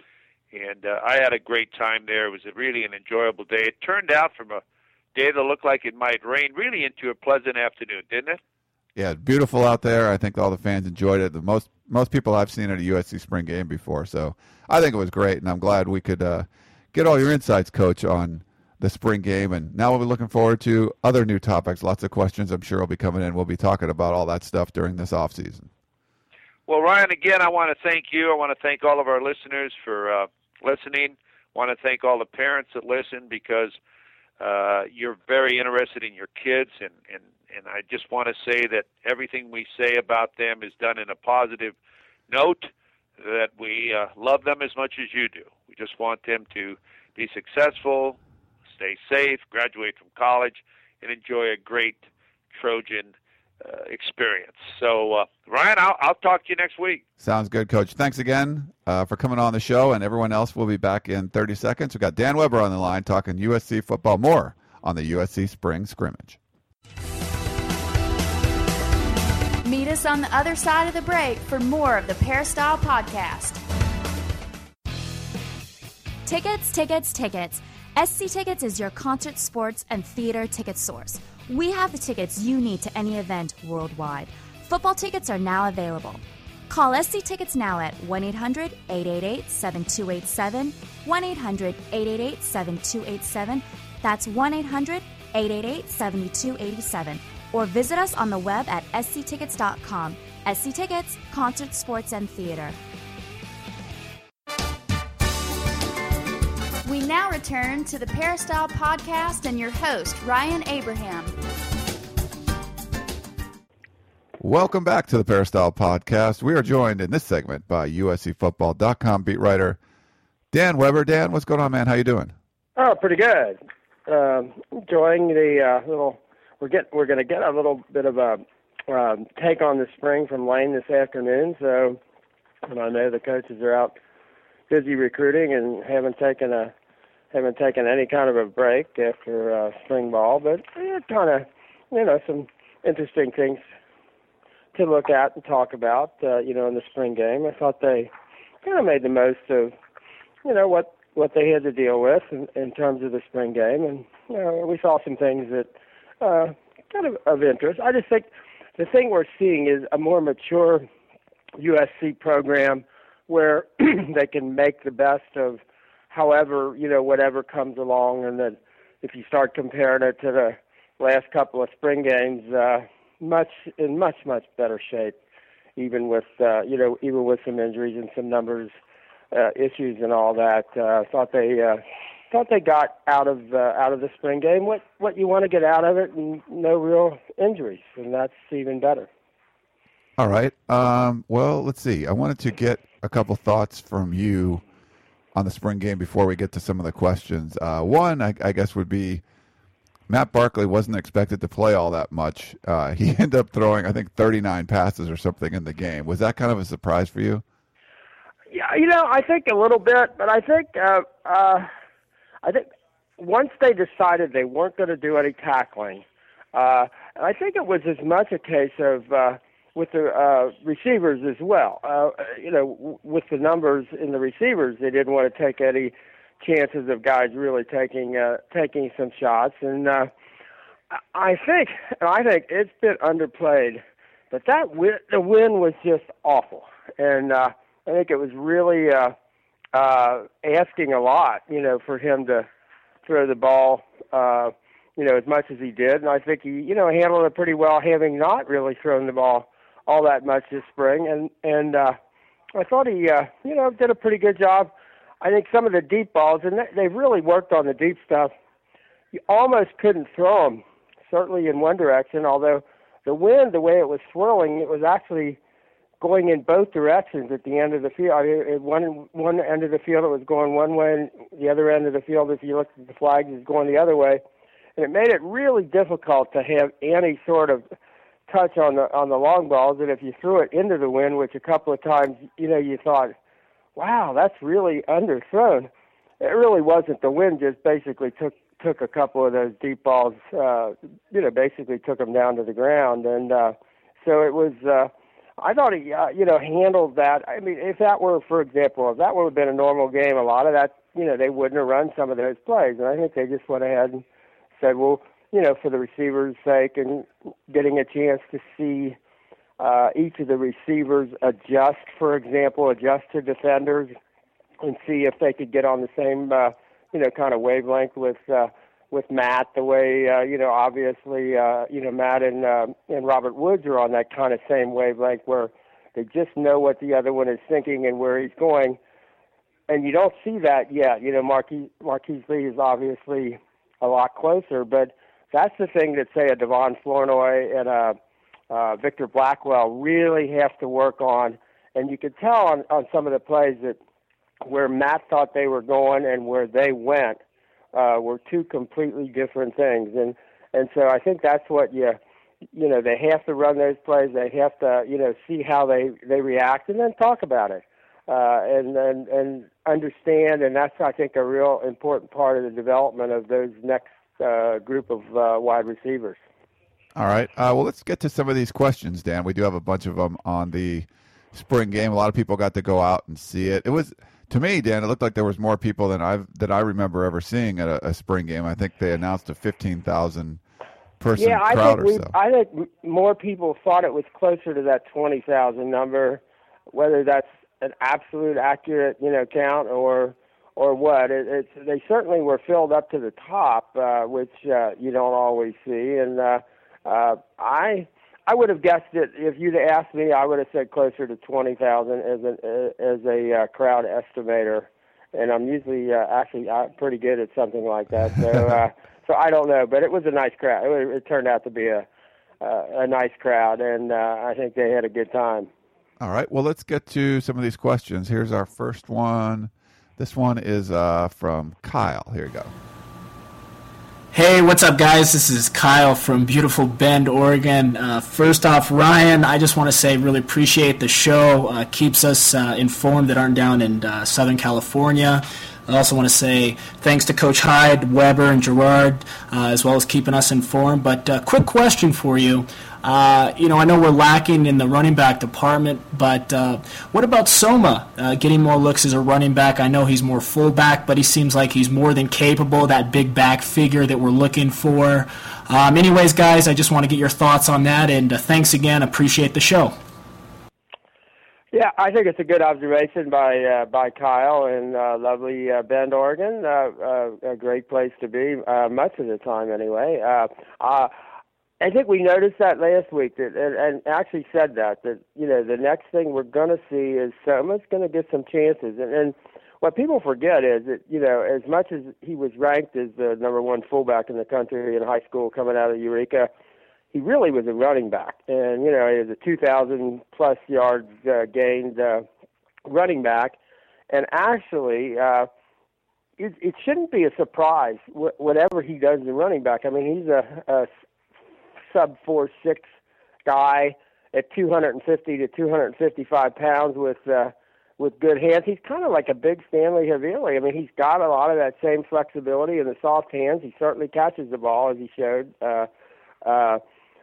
And uh, I had a great time there. It was a really an enjoyable day. It turned out from a day that looked like it might rain really into a pleasant afternoon, didn't it? Yeah, beautiful out there. I think all the fans enjoyed it. The most most people I've seen at a U S C spring game before. So I think it was great, and I'm glad we could uh, get all your insights, Coach, on the spring game. And now we'll be looking forward to other new topics. Lots of questions I'm sure will be coming in. We'll be talking about all that stuff during this off season. Well, Ryan, again, I want to thank you. I want to thank all of our listeners for uh, listening. I want to thank all the parents that listen because uh, you're very interested in your kids, and, and, and I just want to say that everything we say about them is done in a positive note, that we uh, love them as much as you do. We just want them to be successful, stay safe, graduate from college, and enjoy a great Trojan uh, experience. So, uh, Ryan, I'll, I'll talk to you next week. Sounds good, Coach. Thanks again uh, for coming on the show, and everyone else will be back in thirty seconds. We've got Dan Weber on the line talking U S C football, more on the U S C Spring Scrimmage. Meet us on the other side of the break for more of the Peristyle Podcast. Tickets, tickets, tickets. S C Tickets is your concert, sports, and theater ticket source. We have the tickets you need to any event worldwide. Football tickets are now available. Call S C Tickets now at one eight hundred, eight eight eight, seven two eight seven, one eight hundred, eight eight eight, seven two eight seven. That's one eight hundred, eight eight eight, seven two eight seven. Or visit us on the web at s c tickets dot com. S C Tickets, concert, sports, and theater. We now return to the Peristyle Podcast and your host, Ryan Abraham. Welcome back to the Peristyle Podcast. We are joined in this segment by U S C football dot com beat writer Dan Weber. Dan, what's going on, man? How you doing? Oh, pretty good. Um, enjoying the uh, little. We're get we're going to get a little bit of a um, take on the spring from Lane this afternoon. So and I know the coaches are out busy recruiting and haven't taken a haven't taken any kind of a break after uh, spring ball. But it kind of, you know, some interesting things to look at and talk about, uh, you know, in the spring game. I thought they kind of made the most of, you know, what, what they had to deal with in, in terms of the spring game. And, you know, we saw some things that uh, kind of of interest. I just think the thing we're seeing is a more mature U S C program where they can make the best of however, you know, whatever comes along. And then if you start comparing it to the last couple of spring games, uh, much in much, much better shape, even with, uh, you know, even with some injuries and some numbers uh, issues and all that. Uh, thought they uh, thought they got out of uh, out of the spring game what, what you want to get out of it, and no real injuries, and that's even better. All right. Um, well, let's see. I wanted to get a couple thoughts from you on the spring game before we get to some of the questions. Uh, one, I, I guess, would be Matt Barkley wasn't expected to play all that much. Uh, he ended up throwing, I think, thirty-nine passes or something in the game. Was that kind of a surprise for you? Yeah, you know, I think a little bit, but I think uh, uh, I think once they decided they weren't going to do any tackling, uh, and I think it was as much a case of uh, with the uh, receivers as well. Uh, you know, w- with the numbers in the receivers, they didn't want to take any chances of guys really taking uh, taking some shots. And uh, I think, and I think it's been underplayed, but that win, the win was just awful. And uh, I think it was really uh, uh, asking a lot, you know, for him to throw the ball, uh, you know, as much as he did. And I think he, you know, handled it pretty well, having not really thrown the ball all that much this spring. And, and uh, I thought he, uh, you know, did a pretty good job. I think some of the deep balls, and they've really worked on the deep stuff, you almost couldn't throw them, certainly in one direction, although the wind, the way it was swirling, it was actually going in both directions at the end of the field. I mean, at one, one end of the field, it was going one way, and the other end of the field, if you looked at the flags, is going the other way. And it made it really difficult to have any sort of touch on the on the long balls, and if you threw it into the wind, which a couple of times, you know, you thought, wow, that's really underthrown. It really wasn't. The wind just basically took took a couple of those deep balls, uh, you know, basically took them down to the ground. And uh, so it was, uh, I thought he, uh, you know, handled that. I mean, if that were, for example, if that would have been a normal game, a lot of that, you know, they wouldn't have run some of those plays. And I think they just went ahead and said, well, you know, for the receivers' sake and getting a chance to see uh, each of the receivers adjust, for example, adjust to defenders and see if they could get on the same, uh, you know, kind of wavelength with uh, with Matt, the way, uh, you know, obviously, uh, you know, Matt and, uh, and Robert Woods are on that kind of same wavelength where they just know what the other one is thinking and where he's going. And you don't see that yet. You know, Marquise, Marquise Lee is obviously a lot closer, but that's the thing that, say, a Devon Flournoy and a uh, Victor Blackwell really have to work on. And you could tell on, on some of the plays that where Matt thought they were going and where they went uh, were two completely different things. And and so I think that's what you, you know, they have to run those plays. They have to, you know, see how they, they react and then talk about it uh, and, and, and understand. And that's, I think, a real important part of the development of those next uh, group of uh, wide receivers. All right. Uh, well, let's get to some of these questions, Dan. We do have a bunch of them on the spring game. A lot of people got to go out and see it. It was, to me, Dan, it looked like there was more people than I've that I remember ever seeing at a, a spring game. I think they announced a fifteen thousand person yeah, I crowd think or we, so. I think more people thought it was closer to that twenty thousand number, whether that's an absolute accurate, you know, count or or what. It, it's they certainly were filled up to the top, uh, which uh, you don't always see. And uh, uh, I. I would have guessed it if you'd asked me. I would have said closer to twenty thousand as an as a uh, crowd estimator, and I'm usually uh, actually uh, pretty good at something like that. So, uh, so I don't know, but it was a nice crowd. It, it turned out to be a uh, a nice crowd, and uh, I think they had a good time. All right. Well, let's get to some of these questions. Here's our first one. This one is uh, from Kyle. Here you go. Hey, what's up, guys? This is Kyle from beautiful Bend, Oregon. Uh, first off, Ryan, I just want to say really appreciate the show. Uh, keeps us uh, informed that aren't down in uh, Southern California. I also want to say thanks to Coach Hyde, Weber, and Gerard, uh, as well as keeping us informed. But uh, quick question for you. Uh, you know, I know we're lacking in the running back department, but uh, what about Soma uh, getting more looks as a running back? I know he's more fullback, but he seems like he's more than capable, that big back figure that we're looking for. Um, anyways, guys, I just want to get your thoughts on that, and uh, thanks again. Appreciate the show. Yeah, I think it's a good observation by uh, by Kyle in uh, lovely uh, Bend, Oregon. Uh, uh, a great place to be, uh, much of the time anyway. Uh, uh, I think we noticed that last week, that, and, and actually said that, that, you know, the next thing we're going to see is Soma's going to get some chances. And, and what people forget is that, you know, as much as he was ranked as the number one fullback in the country in high school coming out of Eureka, he really was a running back. And, you know, he was a two thousand plus yards uh, gained uh, running back. And actually, uh, it, it shouldn't be a surprise wh- whatever he does in running back. I mean, he's a, a sub four six guy at two fifty to two fifty-five pounds with uh, with good hands. He's kind of like a big Stanley Havili. I mean, he's got a lot of that same flexibility in the soft hands. He certainly catches the ball, as he showed. Uh, uh,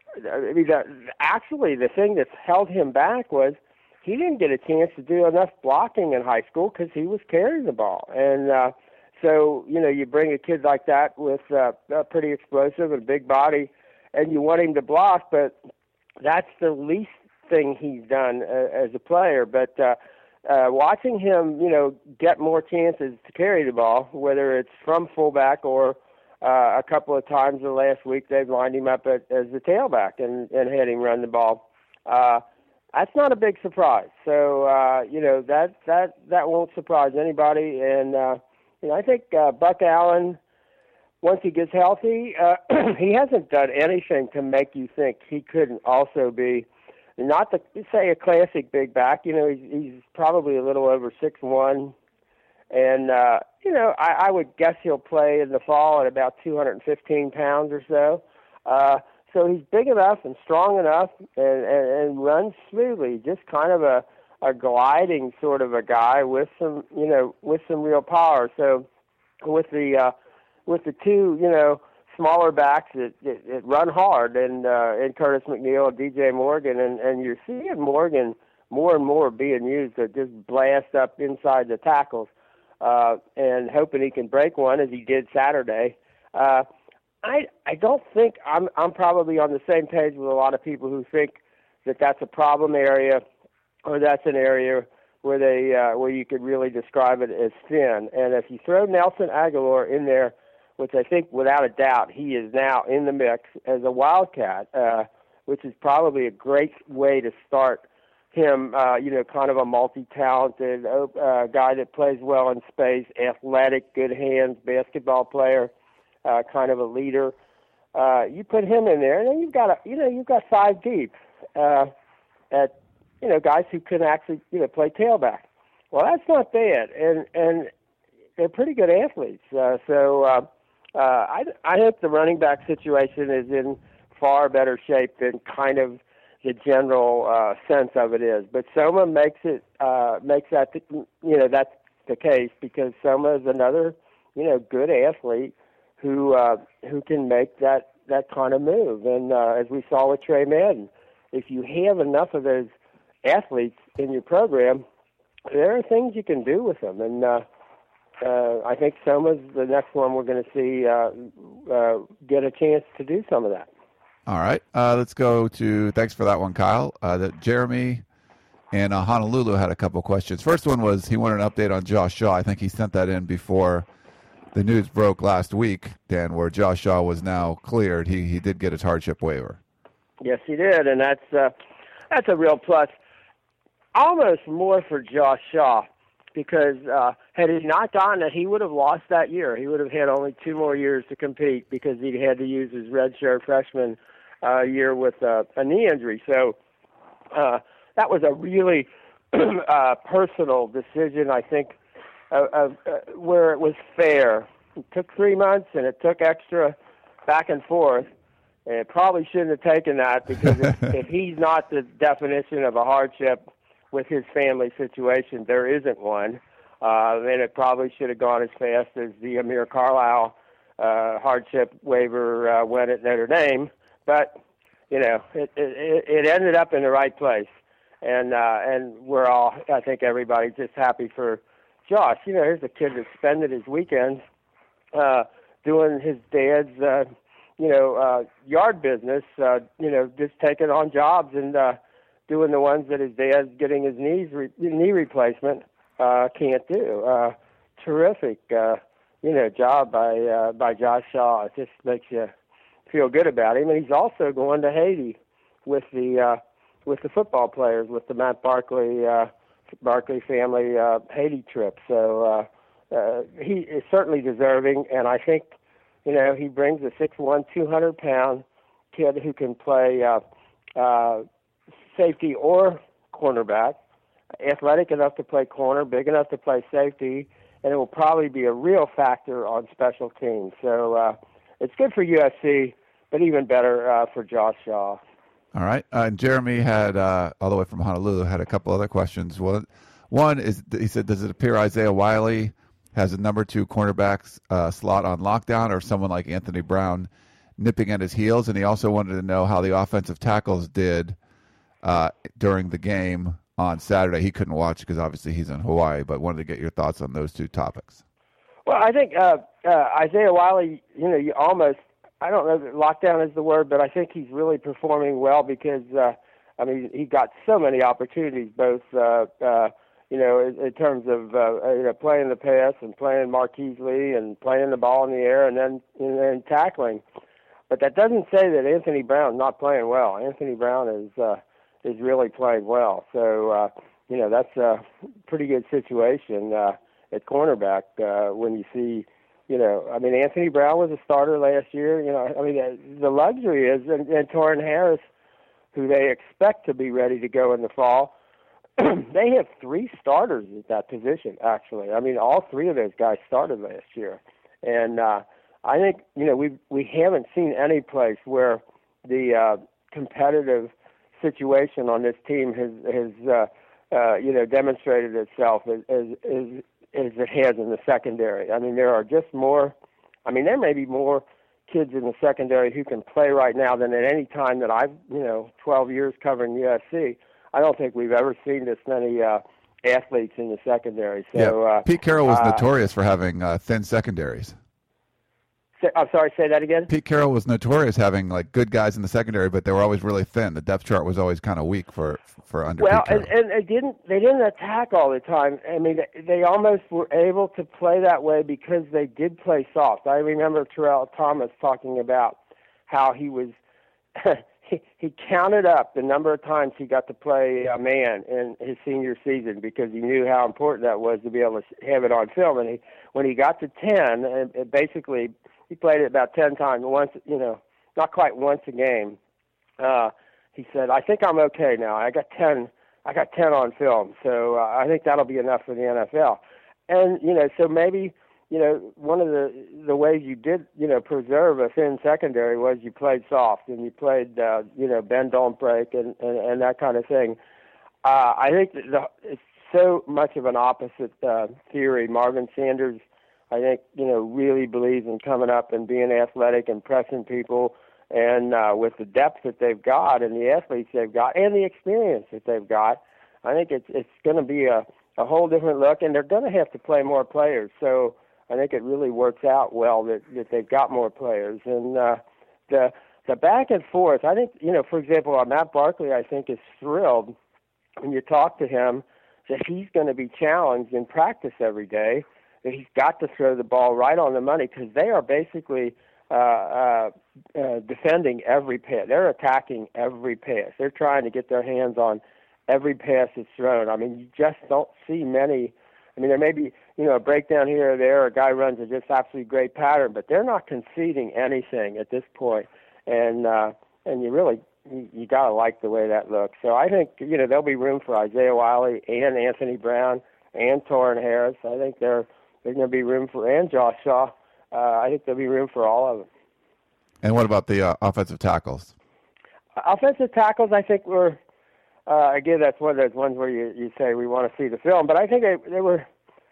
I mean, the, actually, the thing that's held him back was he didn't get a chance to do enough blocking in high school because he was carrying the ball. And uh, so, you know, you bring a kid like that with uh, a pretty explosive and big body, and you want him to block, but that's the least thing he's done uh, as a player. But uh, uh, watching him, you know, get more chances to carry the ball, whether it's from fullback or uh, a couple of times the last week they've lined him up at, as the tailback and, and had him run the ball. Uh, that's not a big surprise. So, uh, you know, that, that, that won't surprise anybody. And, uh, you know, I think uh, Buck Allen, once he gets healthy, uh, he hasn't done anything to make you think he couldn't also be, not to say a classic big back. You know, he's, he's probably a little over six one, and uh, you know, I, I would guess he'll play in the fall at about two hundred fifteen pounds or so. Uh, so he's big enough and strong enough, and, and, and runs smoothly. Just kind of a, a gliding sort of a guy with some, you know, with some real power. So with the uh, with the two, you know, smaller backs that, that, that run hard, and uh, and Curtis McNeil and D J Morgan, and, and you're seeing Morgan more and more being used to just blast up inside the tackles, uh, and hoping he can break one as he did Saturday. Uh, I I don't think I'm I'm probably on the same page with a lot of people who think that that's a problem area, or that's an area where they uh, where you could really describe it as thin. And if you throw Nelson Aguilar in there, which I think without a doubt he is now in the mix as a Wildcat, uh, which is probably a great way to start him, uh, you know, kind of a multi-talented uh, guy that plays well in space, athletic, good hands, basketball player, uh, kind of a leader. Uh, you put him in there, and then you've got, a, you know, you've got five deep uh, at, you know, guys who can actually, you know, play tailback. Well, that's not bad, and and they're pretty good athletes. Uh, so uh, uh, I, I think the running back situation is in far better shape than kind of the general uh, sense of it is. But Soma makes it uh, makes that the, you know that's the case because Soma is another you know good athlete who uh, who can make that that kind of move. And uh, as we saw with Trey Madden, if you have enough of those athletes in your program, there are things you can do with them. And uh, uh, I think Soma's the next one we're going to see uh, uh, get a chance to do some of that. All right, uh, let's go to, thanks for that one, Kyle. Uh, that Jeremy in uh, Honolulu had a couple questions. First one was he wanted an update on Josh Shaw. I think he sent that in before the news broke last week, Dan, where Josh Shaw was now cleared. He he did get his hardship waiver. Yes, he did, and that's uh, that's a real plus. Almost more for Josh Shaw, because uh, had he not gotten it, he would have lost that year. He would have had only two more years to compete because he had to use his redshirt freshman uh, year with uh, a knee injury. So uh, that was a really uh, personal decision, I think, uh, uh, where it was fair. It took three months, and it took extra back and forth. And probably shouldn't have taken that because if, if he's not the definition of a hardship with his family situation, there isn't one. Uh, and it probably should have gone as fast as the Amir Carlisle uh, hardship waiver uh, went at Notre Dame. But, you know, it, it, it ended up in the right place. And uh, and we're all, I think everybody's just happy for Josh. You know, here's a kid that spending his weekends uh, doing his dad's, uh, you know, uh, yard business, uh, you know, just taking on jobs and uh, doing the ones that his dad's getting his knees re- knee replacement uh, can't do. Uh, terrific, uh, you know, job by uh, by Josh Shaw. It just makes you feel good about him. And he's also going to Haiti with the uh, with the football players, with the Matt Barkley uh, Barkley family uh, Haiti trip. So uh, uh, he is certainly deserving, and I think, you know, he brings a six one, two hundred pound kid who can play uh, uh, safety or cornerback, athletic enough to play corner, big enough to play safety, and it will probably be a real factor on special teams. So uh, it's good for U S C, but even better uh, for Josh Shaw. All right. Uh, and Jeremy had, uh, all the way from Honolulu, had a couple other questions. One, one is, he said, does it appear Isaiah Wiley has a number two cornerback uh, slot on lockdown, or someone like Anthony Brown nipping at his heels? And he also wanted to know how the offensive tackles did uh, during the game on Saturday. He couldn't watch because obviously he's in Hawaii, but wanted to get your thoughts on those two topics. Well, I think uh, uh, Isaiah Wiley, you know, you almost, I don't know that lockdown is the word, but I think he's really performing well because, uh, I mean, he got so many opportunities, both, uh, uh, you know, in, in terms of uh, you know, playing the pass and playing Marquise Lee and playing the ball in the air and then and then tackling. But that doesn't say that Anthony Brown's not playing well. Anthony Brown is uh, is really playing well. So, uh, you know, that's a pretty good situation uh, at cornerback uh, when you see, you know, I mean, Anthony Brown was a starter last year. You know, I mean, the, the luxury is, and, and Torrin Harris, who they expect to be ready to go in the fall, they have three starters at that position, actually. I mean, all three of those guys started last year. And uh, I think, you know, we we haven't seen any place where the uh, competitive situation on this team has, has uh, uh, you know, demonstrated itself as, as, as, as it has in the secondary. I mean, there are just more, I mean, there may be more kids in the secondary who can play right now than at any time that I've, you know, twelve years covering U S C. I don't think we've ever seen this many uh, athletes in the secondary. So yeah. uh, Pete Carroll was uh, notorious for having uh, thin secondaries. Say, I'm sorry, say that again? Pete Carroll was notorious having like good guys in the secondary, but they were always really thin. The depth chart was always kind of weak for for under well, Pete Carroll. and, and they didn't they didn't attack all the time. I mean, they, they almost were able to play that way because they did play soft. I remember Terrell Thomas talking about how he was he, he counted up the number of times he got to play a man in his senior season because he knew how important that was to be able to have it on film. And he, when he got to ten, and it basically he played it about ten times, once, you know, not quite once a game. Uh, he said, "I think I'm okay now. I got ten. I got ten on film, so uh, I think that'll be enough for the N F L." And you know, so maybe, you know, one of the the ways you did, you know, preserve a thin secondary was you played soft and you played, uh, you know, bend don't break and, and, and that kind of thing. Uh, I think that the, it's so much of an opposite uh, theory. Marvin Sanders, I think, you know, really believes in coming up and being athletic and pressing people. And uh, with the depth that they've got and the athletes they've got and the experience that they've got, I think it's it's going to be a, a whole different look. And they're going to have to play more players. So I think it really works out well that, that they've got more players. And uh, the the back and forth, I think, you know, for example, Matt Barkley, I think, is thrilled when you talk to him that he's going to be challenged in practice every day, that he's got to throw the ball right on the money because they are basically uh, uh, uh, defending every pass. They're attacking every pass. They're trying to get their hands on every pass that's thrown. I mean, you just don't see many. I mean, there may be, you know, a breakdown here or there, a guy runs a just absolutely great pattern, but they're not conceding anything at this point. And uh, and you really, you, you got to like the way that looks. So I think, you know, there'll be room for Isaiah Wiley and Anthony Brown and Torrin Harris. I think there, there's going to be room for, and Josh Shaw. Uh, I think there'll be room for all of them. And what about the uh, offensive tackles? Offensive tackles, I think were, uh, again, that's one of those ones where you, you say we want to see the film. But I think they, they were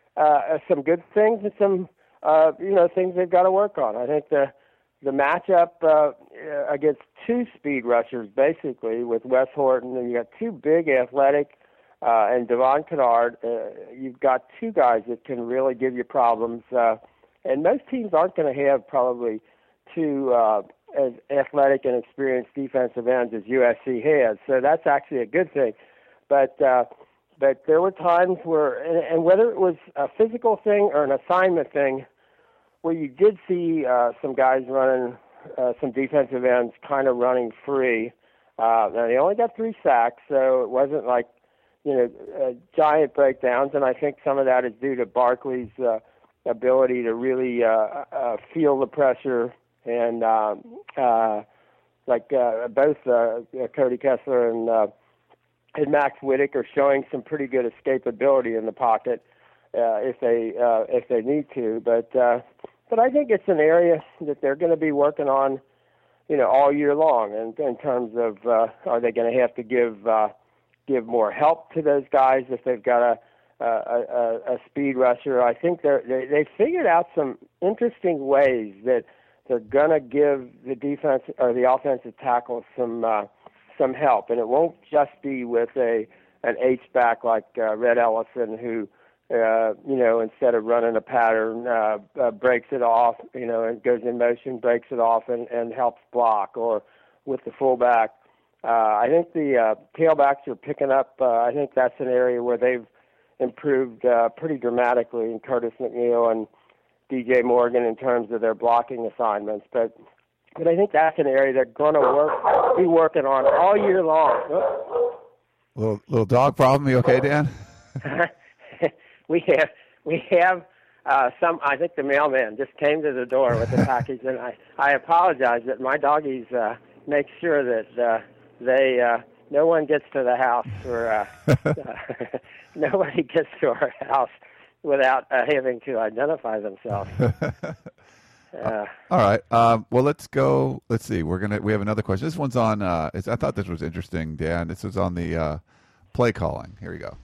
uh, some good things and some, uh, you know, things they've got to work on. I think the the matchup uh, against two speed rushers, basically, with Wes Horton, and you got two big athletic, uh, and Devon Kennard, uh, you've got two guys that can really give you problems. Uh, and most teams aren't going to have probably two uh, as athletic and experienced defensive ends as U S C has. So that's actually a good thing. But uh, but there were times where, and, and whether it was a physical thing or an assignment thing, where you did see uh, some guys running, uh, some defensive ends kind of running free. Uh, now they only got three sacks, so it wasn't like, you know, uh, giant breakdowns. And I think some of that is due to Barkley's uh, ability to really uh, uh, feel the pressure. And um, uh, like uh, both uh, Cody Kessler and, uh, and Max Wittick are showing some pretty good escapability in the pocket uh, if they uh, if they need to. But uh, but I think it's an area that they're going to be working on, you know, all year long. And in terms of uh, are they going to have to give uh, give more help to those guys if they've got a a, a, a speed rusher? I think they're, they they figured out some interesting ways that they're going to give the defense or the offensive tackle some uh, some help, and it won't just be with a an H back like uh, Red Ellison, who uh, you know, instead of running a pattern, uh, uh, breaks it off, you know, and goes in motion, breaks it off, and, and helps block, or with the fullback. Uh, I think the uh, tailbacks are picking up. Uh, I think that's an area where they've improved uh, pretty dramatically in Curtis McNeil and D J Morgan in terms of their blocking assignments. But but I think that's an area they're going to work, be working on all year long. Oh. Little little dog problem. You okay, Dan? we have we have uh, some. I think the mailman just came to the door with the package, and I I apologize that my doggies uh, make sure that uh, they uh, no one gets to the house, or uh, uh, nobody gets to our house without uh, having to identify themselves. Uh, all right. Um, well, let's go. Let's see. We're gonna. We have another question. This one's on. Uh, I thought this was interesting, Dan. This is on the uh, play calling. Here we go.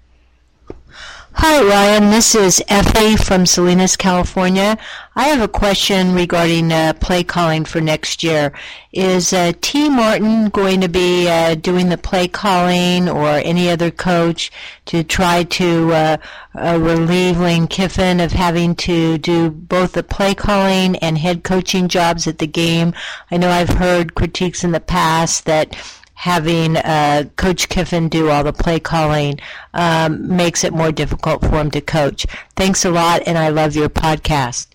Hi, Ryan. This is Effie from Salinas, California. I have a question regarding uh, play calling for next year. Is uh, T. Martin going to be uh, doing the play calling, or any other coach, to try to uh, uh, relieve Lane Kiffin of having to do both the play calling and head coaching jobs at the game? I know I've heard critiques in the past that having uh, Coach Kiffin do all the play calling um, makes it more difficult for him to coach. Thanks a lot, and I love your podcast.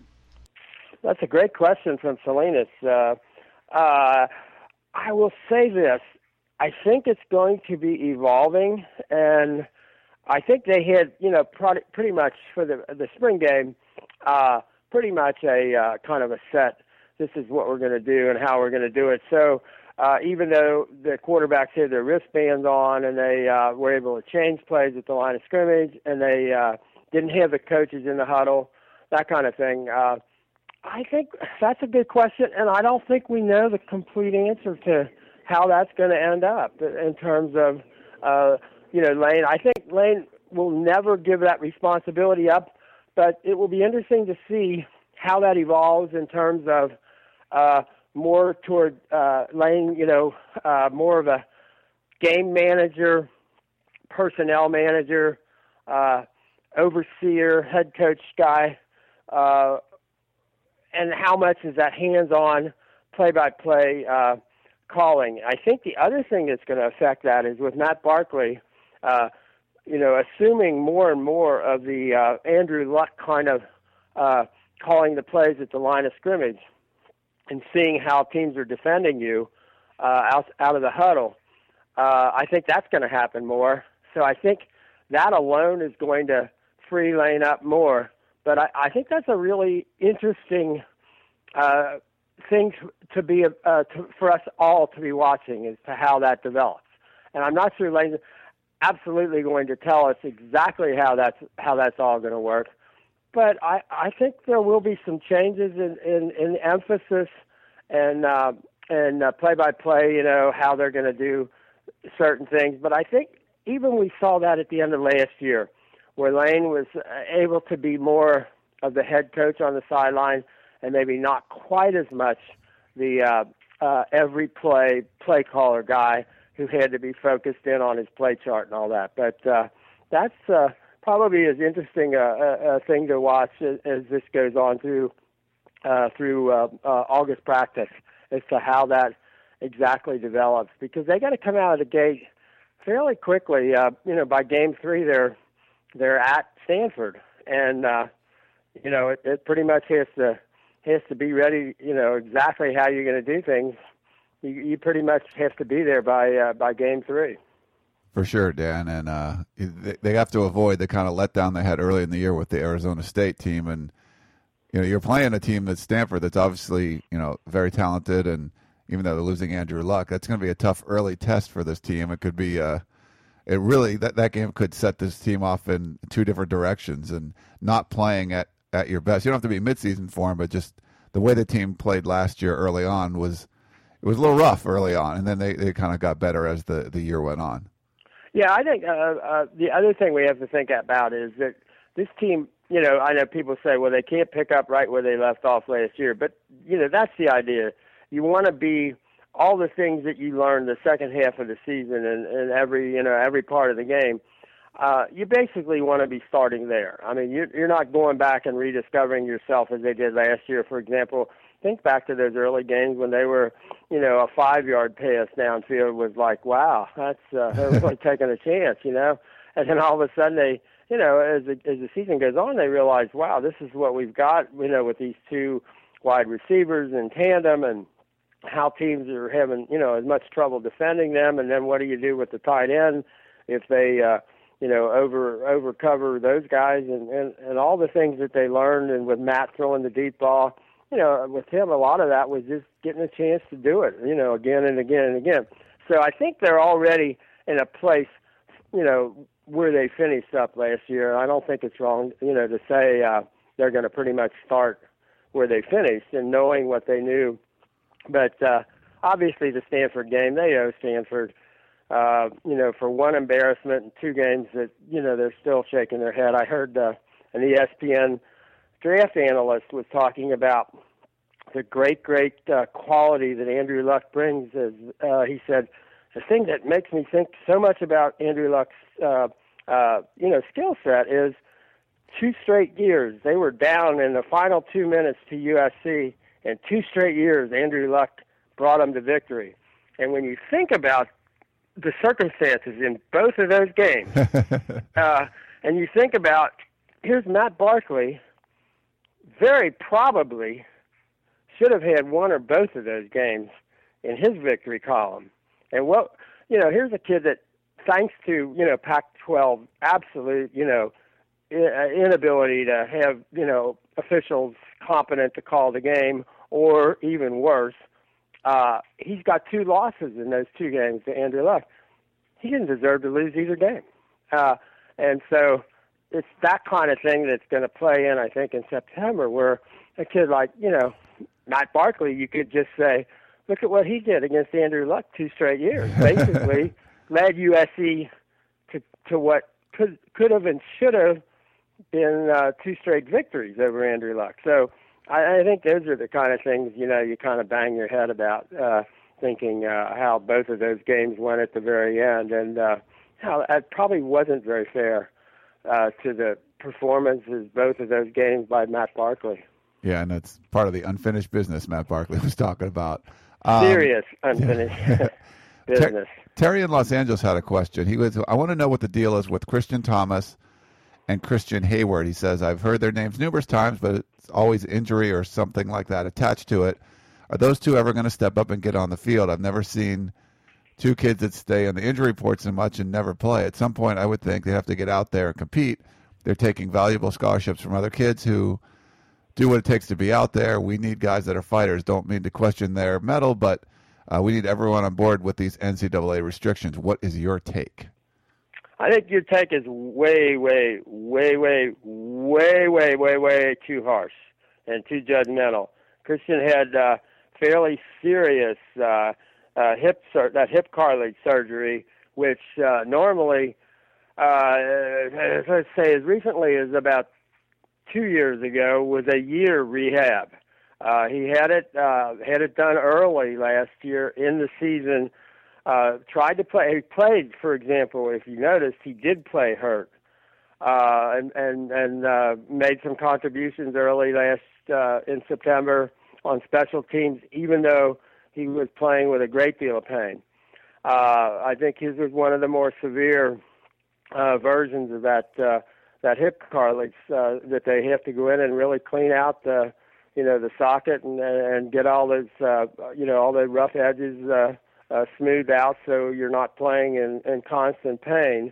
That's a great question from Salinas. Uh, uh, I will say this. I think it's going to be evolving, and I think they had, you know, product, pretty much for the the spring game, uh, pretty much a uh, kind of a set, this is what we're going to do and how we're going to do it. So Uh, even though the quarterbacks had their wristbands on and they uh, were able to change plays at the line of scrimmage, and they uh, didn't have the coaches in the huddle, that kind of thing. Uh, I think that's a good question, and I don't think we know the complete answer to how that's going to end up in terms of, uh, you know, Lane. I think Lane will never give that responsibility up, but it will be interesting to see how that evolves in terms of uh, more toward uh, Lane, you know, uh, more of a game manager, personnel manager, uh, overseer, head coach guy, uh, and how much is that hands-on, play-by-play uh, calling. I think the other thing that's going to affect that is with Matt Barkley, uh, you know, assuming more and more of the uh, Andrew Luck kind of uh, calling the plays at the line of scrimmage, and seeing how teams are defending you uh, out, out of the huddle. Uh, I think that's going to happen more. So I think that alone is going to free Lane up more. But I, I think that's a really interesting uh, thing to, to be uh, to, for us all to be watching as to how that develops. And I'm not sure Lane's absolutely going to tell us exactly how that's how that's all going to work. But I, I think there will be some changes in, in, in emphasis and uh, and uh, play-by-play, you know, how they're going to do certain things. But I think even we saw that at the end of last year, where Lane was able to be more of the head coach on the sideline and maybe not quite as much the uh, uh, every play play caller guy who had to be focused in on his play chart and all that. But uh, that's uh, probably as interesting a, a, a thing to watch as, as this goes on through uh, through uh, uh, August practice as to how that exactly develops, because they got to come out of the gate fairly quickly. Uh, you know, by game three, they're they're at Stanford, and uh, you know it, it pretty much has to has to be ready. You know exactly how you're going to do things. You, you pretty much have to be there by uh, by game three. For sure, Dan, and uh, they, they have to avoid the kind of letdown they had early in the year with the Arizona State team. And you know, you're playing a team that's Stanford that's obviously you know very talented, and even though they're losing Andrew Luck, that's going to be a tough early test for this team. It could be, uh, it really that that game could set this team off in two different directions, and not playing at, at your best. You don't have to be midseason form, but just the way the team played last year early on was it was a little rough early on, and then they, they kind of got better as the, the year went on. Yeah, I think uh, uh, the other thing we have to think about is that this team, you know, I know people say, well, they can't pick up right where they left off last year, but, you know, that's the idea. You want to be all the things that you learned the second half of the season and, and every, you know, every part of the game. Uh, you basically want to be starting there. I mean, you're, you're not going back and rediscovering yourself as they did last year. For example, think back to those early games when they were, you know, a five-yard pass downfield was like, wow, that's uh, they're really taking a chance, you know. And then all of a sudden they, you know, as the, as the season goes on, they realize, wow, this is what we've got, you know, with these two wide receivers in tandem, and how teams are having, you know, as much trouble defending them. And then what do you do with the tight end if they, uh, you know, over over cover those guys, and, and, and all the things that they learned, and with Matt throwing the deep ball, you know, with him, a lot of that was just getting a chance to do it, you know, again and again and again. So I think they're already in a place, you know, where they finished up last year. I don't think it's wrong, you know, to say uh, they're going to pretty much start where they finished and knowing what they knew. But uh, obviously the Stanford game, they owe Stanford, uh, you know, for one embarrassment and two games that, you know, they're still shaking their head. I heard uh, an E S P N draft analyst was talking about the great, great uh, quality that Andrew Luck brings. As uh, he said, the thing that makes me think so much about Andrew Luck's, uh, uh, you know, skill set is two straight years. They were down in the final two minutes to U S C, and two straight years Andrew Luck brought them to victory. And when you think about the circumstances in both of those games, uh, and you think about, here's Matt Barkley, very probably should have had one or both of those games in his victory column. And what, you know, here's a kid that, thanks to, you know, Pac twelve absolute, you know, inability to have, you know, officials competent to call the game, or even worse, uh, he's got two losses in those two games to Andrew Luck. He didn't deserve to lose either game. Uh, and so it's that kind of thing that's going to play in, I think, in September, where a kid like, you know, Matt Barkley, you could just say, look at what he did against Andrew Luck two straight years. Basically led U S C to, to what could could have and should have been uh, two straight victories over Andrew Luck. So I, I think those are the kind of things, you know, you kind of bang your head about, uh, thinking uh, how both of those games went at the very end, and uh, how that probably wasn't very fair uh, to the performances both of those games by Matt Barkley. Yeah, and that's part of the unfinished business Matt Barkley was talking about. Um, Serious unfinished business. Ter- Terry in Los Angeles had a question. He was, I want to know what the deal is with Christian Thomas and Christian Hayward. He says, I've heard their names numerous times, but it's always injury or something like that attached to it. Are those two ever going to step up and get on the field? I've never seen two kids that stay on the injury report so much and never play. At some point, I would think they have to get out there and compete. They're taking valuable scholarships from other kids who do what it takes to be out there. We need guys that are fighters. Don't mean to question their mettle, but uh, we need everyone on board with these N C double A restrictions. What is your take? I think your take is way, way, way, way, way, way, way, way too harsh and too judgmental. Christian had uh, fairly serious uh, uh, hip sur- that hip cartilage surgery, which uh, normally, uh, let's say as recently as about two years ago, was a year rehab. Uh, he had it uh, had it done early last year in the season. Uh, tried to play. He played, for example, if you noticed, he did play hurt, uh, and and and uh, made some contributions early last uh, in September on special teams, even though he was playing with a great deal of pain. Uh, I think his was one of the more severe uh, versions of that uh, that hip cartilage uh, that they have to go in and really clean out the you know the socket and and get all those uh, you know all the rough edges uh, uh, smoothed out so you're not playing in, in constant pain.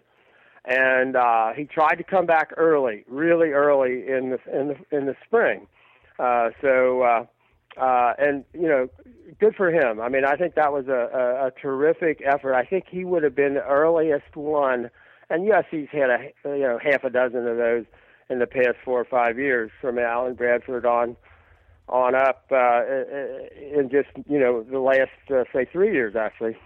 And uh, he tried to come back early, really early in the in the in the spring. Uh, so. Uh, Uh, and, you know, good for him. I mean, I think that was a, a, a terrific effort. I think he would have been the earliest one. And U S C's had, a, you know, half a dozen of those in the past four or five years, from Alan Bradford on on up uh, in just, you know, the last, uh, say, three years, actually.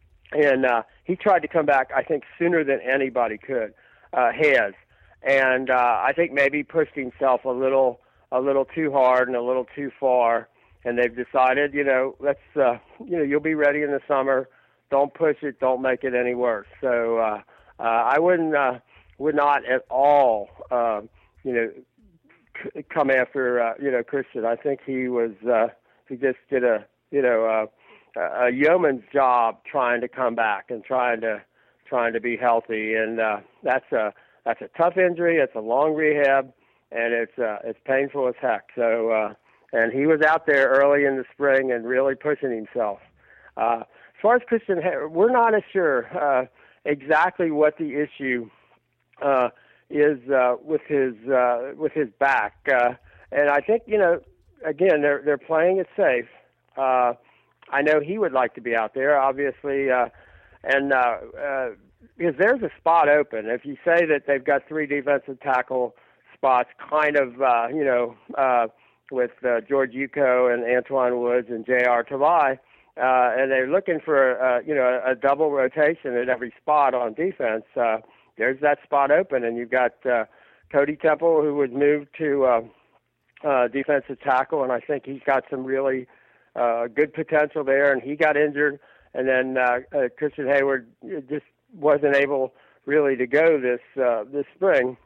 And uh, he tried to come back, I think, sooner than anybody could, uh, has. And uh, I think maybe pushed himself a little, a little too hard and a little too far. And they've decided, you know, let's, uh, you know, you'll be ready in the summer. Don't push it. Don't make it any worse. So uh, uh, I wouldn't, uh, would not at all, uh, you know, c- come after, uh, you know, Christian. I think he was, uh, he just did a, you know, uh, a yeoman's job trying to come back and trying to, trying to be healthy. And uh, that's a, that's a tough injury. It's a long rehab, and it's, uh, it's painful as heck. So. Uh, And he was out there early in the spring and really pushing himself. Uh, as far as Christian, we're not as sure uh, exactly what the issue uh, is uh, with his uh, with his back. Uh, and I think, you know, again, they're they're playing it safe. Uh, I know he would like to be out there, obviously, uh, and uh, uh, because there's a spot open. If you say that they've got three defensive tackle spots, kind of, uh, you know. Uh, with uh, George Yuko and Antoine Woods and J R. Tavai, uh, and they're looking for, uh, you know, a, a double rotation at every spot on defense. Uh, there's that spot open, and you've got uh, Cody Temple, who was moved to uh, uh, defensive tackle, and I think he's got some really uh, good potential there, and he got injured, and then uh, uh, Christian Hayward just wasn't able really to go this, uh, this spring.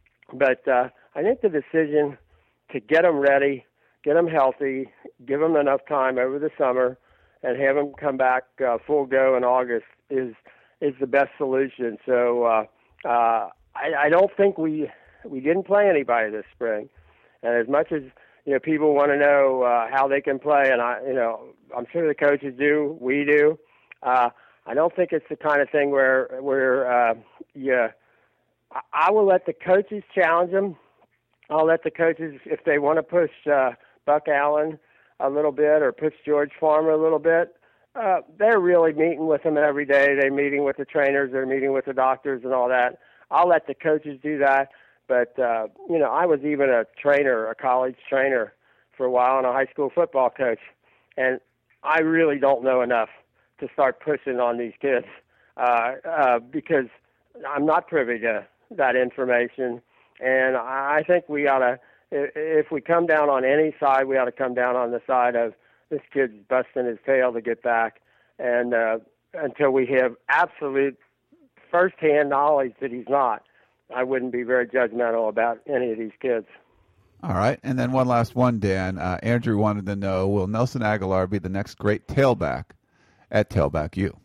But uh, I think the decision to get them ready, get them healthy, give them enough time over the summer, and have them come back uh, full go in August is is the best solution. So uh, uh, I, I don't think we we didn't play anybody this spring, and as much as you know people want to know uh, how they can play, and I you know I'm sure the coaches do, we do. Uh, I don't think it's the kind of thing where where uh, yeah. I, I will let the coaches challenge them. I'll let the coaches, if they want to push uh, Buck Allen a little bit or push George Farmer a little bit, uh, they're really meeting with them every day. They're meeting with the trainers. They're meeting with the doctors and all that. I'll let the coaches do that. But, uh, you know, I was even a trainer, a college trainer for a while and a high school football coach. And I really don't know enough to start pushing on these kids uh, uh, because I'm not privy to that information. And I think we ought to, if we come down on any side, we ought to come down on the side of this kid's busting his tail to get back. And uh, until we have absolute firsthand knowledge that he's not, I wouldn't be very judgmental about any of these kids. All right. And then one last one, Dan. Uh, Andrew wanted to know, will Nelson Aguilar be the next great tailback at Tailback U?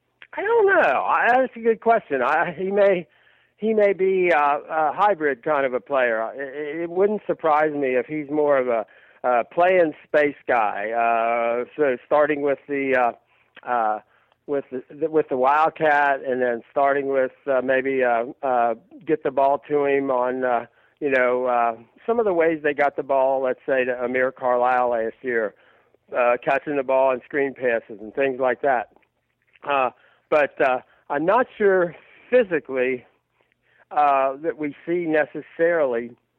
I don't know. I, that's a good question. I, he may... He may be uh, a hybrid kind of a player. It, it wouldn't surprise me if he's more of a uh, play in space guy. Uh, so starting with the uh, uh, with the, with the Wildcat, and then starting with uh, maybe uh, uh, get the ball to him on uh, you know uh, some of the ways they got the ball. Let's say to Amir Carlisle last year, uh, catching the ball and screen passes and things like that. Uh, but uh, I'm not sure physically. Uh, that we see necessarily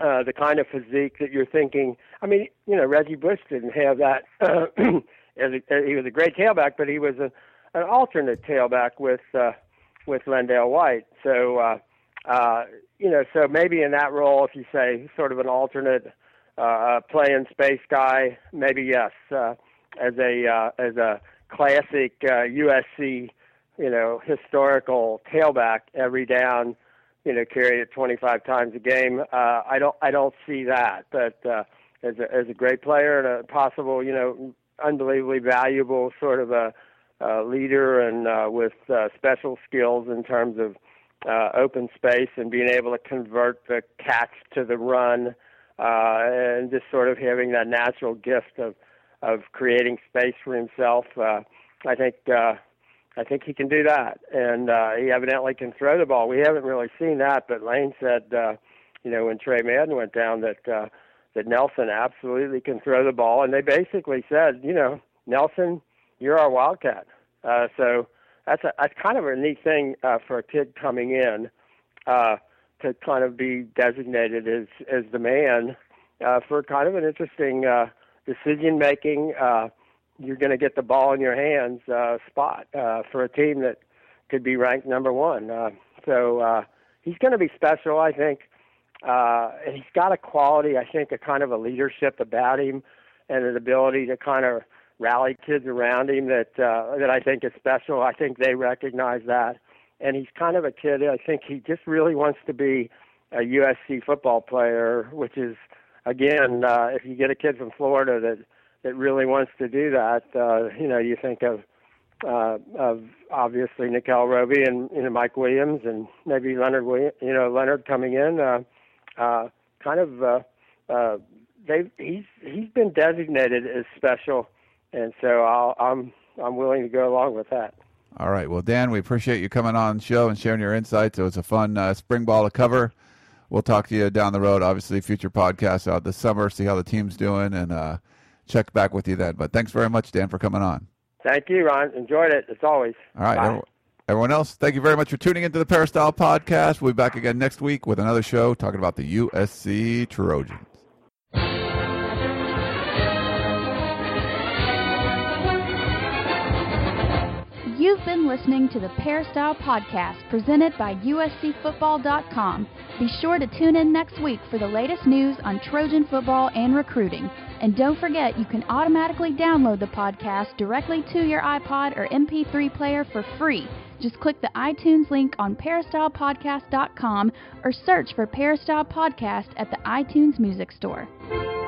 uh, the kind of physique that you're thinking. I mean, you know, Reggie Bush didn't have that. Uh, as a, he was a great tailback, but he was a, an alternate tailback with uh, with Lendale White. So, uh, uh, you know, so maybe in that role, if you say sort of an alternate uh, play-in space guy, maybe yes. Uh, as a uh, as a classic uh, U S C, you know, historical tailback every down, you know, carry it twenty-five times a game. Uh, I don't I don't see that. But uh, as a as a great player and a possible, you know, unbelievably valuable sort of a uh, leader and uh, with uh, special skills in terms of uh, open space and being able to convert the catch to the run, uh, and just sort of having that natural gift of of creating space for himself. Uh, I think uh, I think he can do that, and uh, he evidently can throw the ball. We haven't really seen that, but Lane said, uh, you know, when Trey Madden went down, that uh, that Nelson absolutely can throw the ball, and they basically said, you know, Nelson, you're our Wildcat. Uh, so that's a, that's kind of a neat thing uh, for a kid coming in uh, to kind of be designated as as the man uh, for kind of an interesting uh, decision making. Uh, you're going to get the ball in your hands uh, spot uh, for a team that could be ranked number one. Uh, so uh, he's going to be special, I think. Uh, and he's got a quality, I think, a kind of a leadership about him and an ability to kind of rally kids around him that uh, that I think is special. I think they recognize that. And he's kind of a kid, I think he just really wants to be a U S C football player, which is, again, uh, if you get a kid from Florida that that really wants to do that, uh, you know, you think of uh, of obviously Nickel Roby and you know Mike Williams and maybe Leonard Williams, you know Leonard coming in, uh, uh, kind of uh, uh, they he's he's been designated as special, and so I'll, I'm I'm willing to go along with that. All right, well, Dan, we appreciate you coming on the show and sharing your insights. It was a fun uh, spring ball to cover. We'll talk to you down the road, obviously, future podcasts out this summer, see how the team's doing, and uh, check back with you then. But thanks very much, Dan, for coming on. Thank you, Ron. Enjoyed it, as always. All right, everyone, everyone else, thank you very much for tuning into the Peristyle Podcast. We'll be back again next week with another show talking about the U S C Trojans. You've been listening to the Peristyle Podcast presented by U S C football dot com. Be sure to tune in next week for the latest news on Trojan football and recruiting. And don't forget, you can automatically download the podcast directly to your iPod or M P three player for free. Just click the iTunes link on Peristyle Podcast dot com or search for Peristyle Podcast at the iTunes Music Store.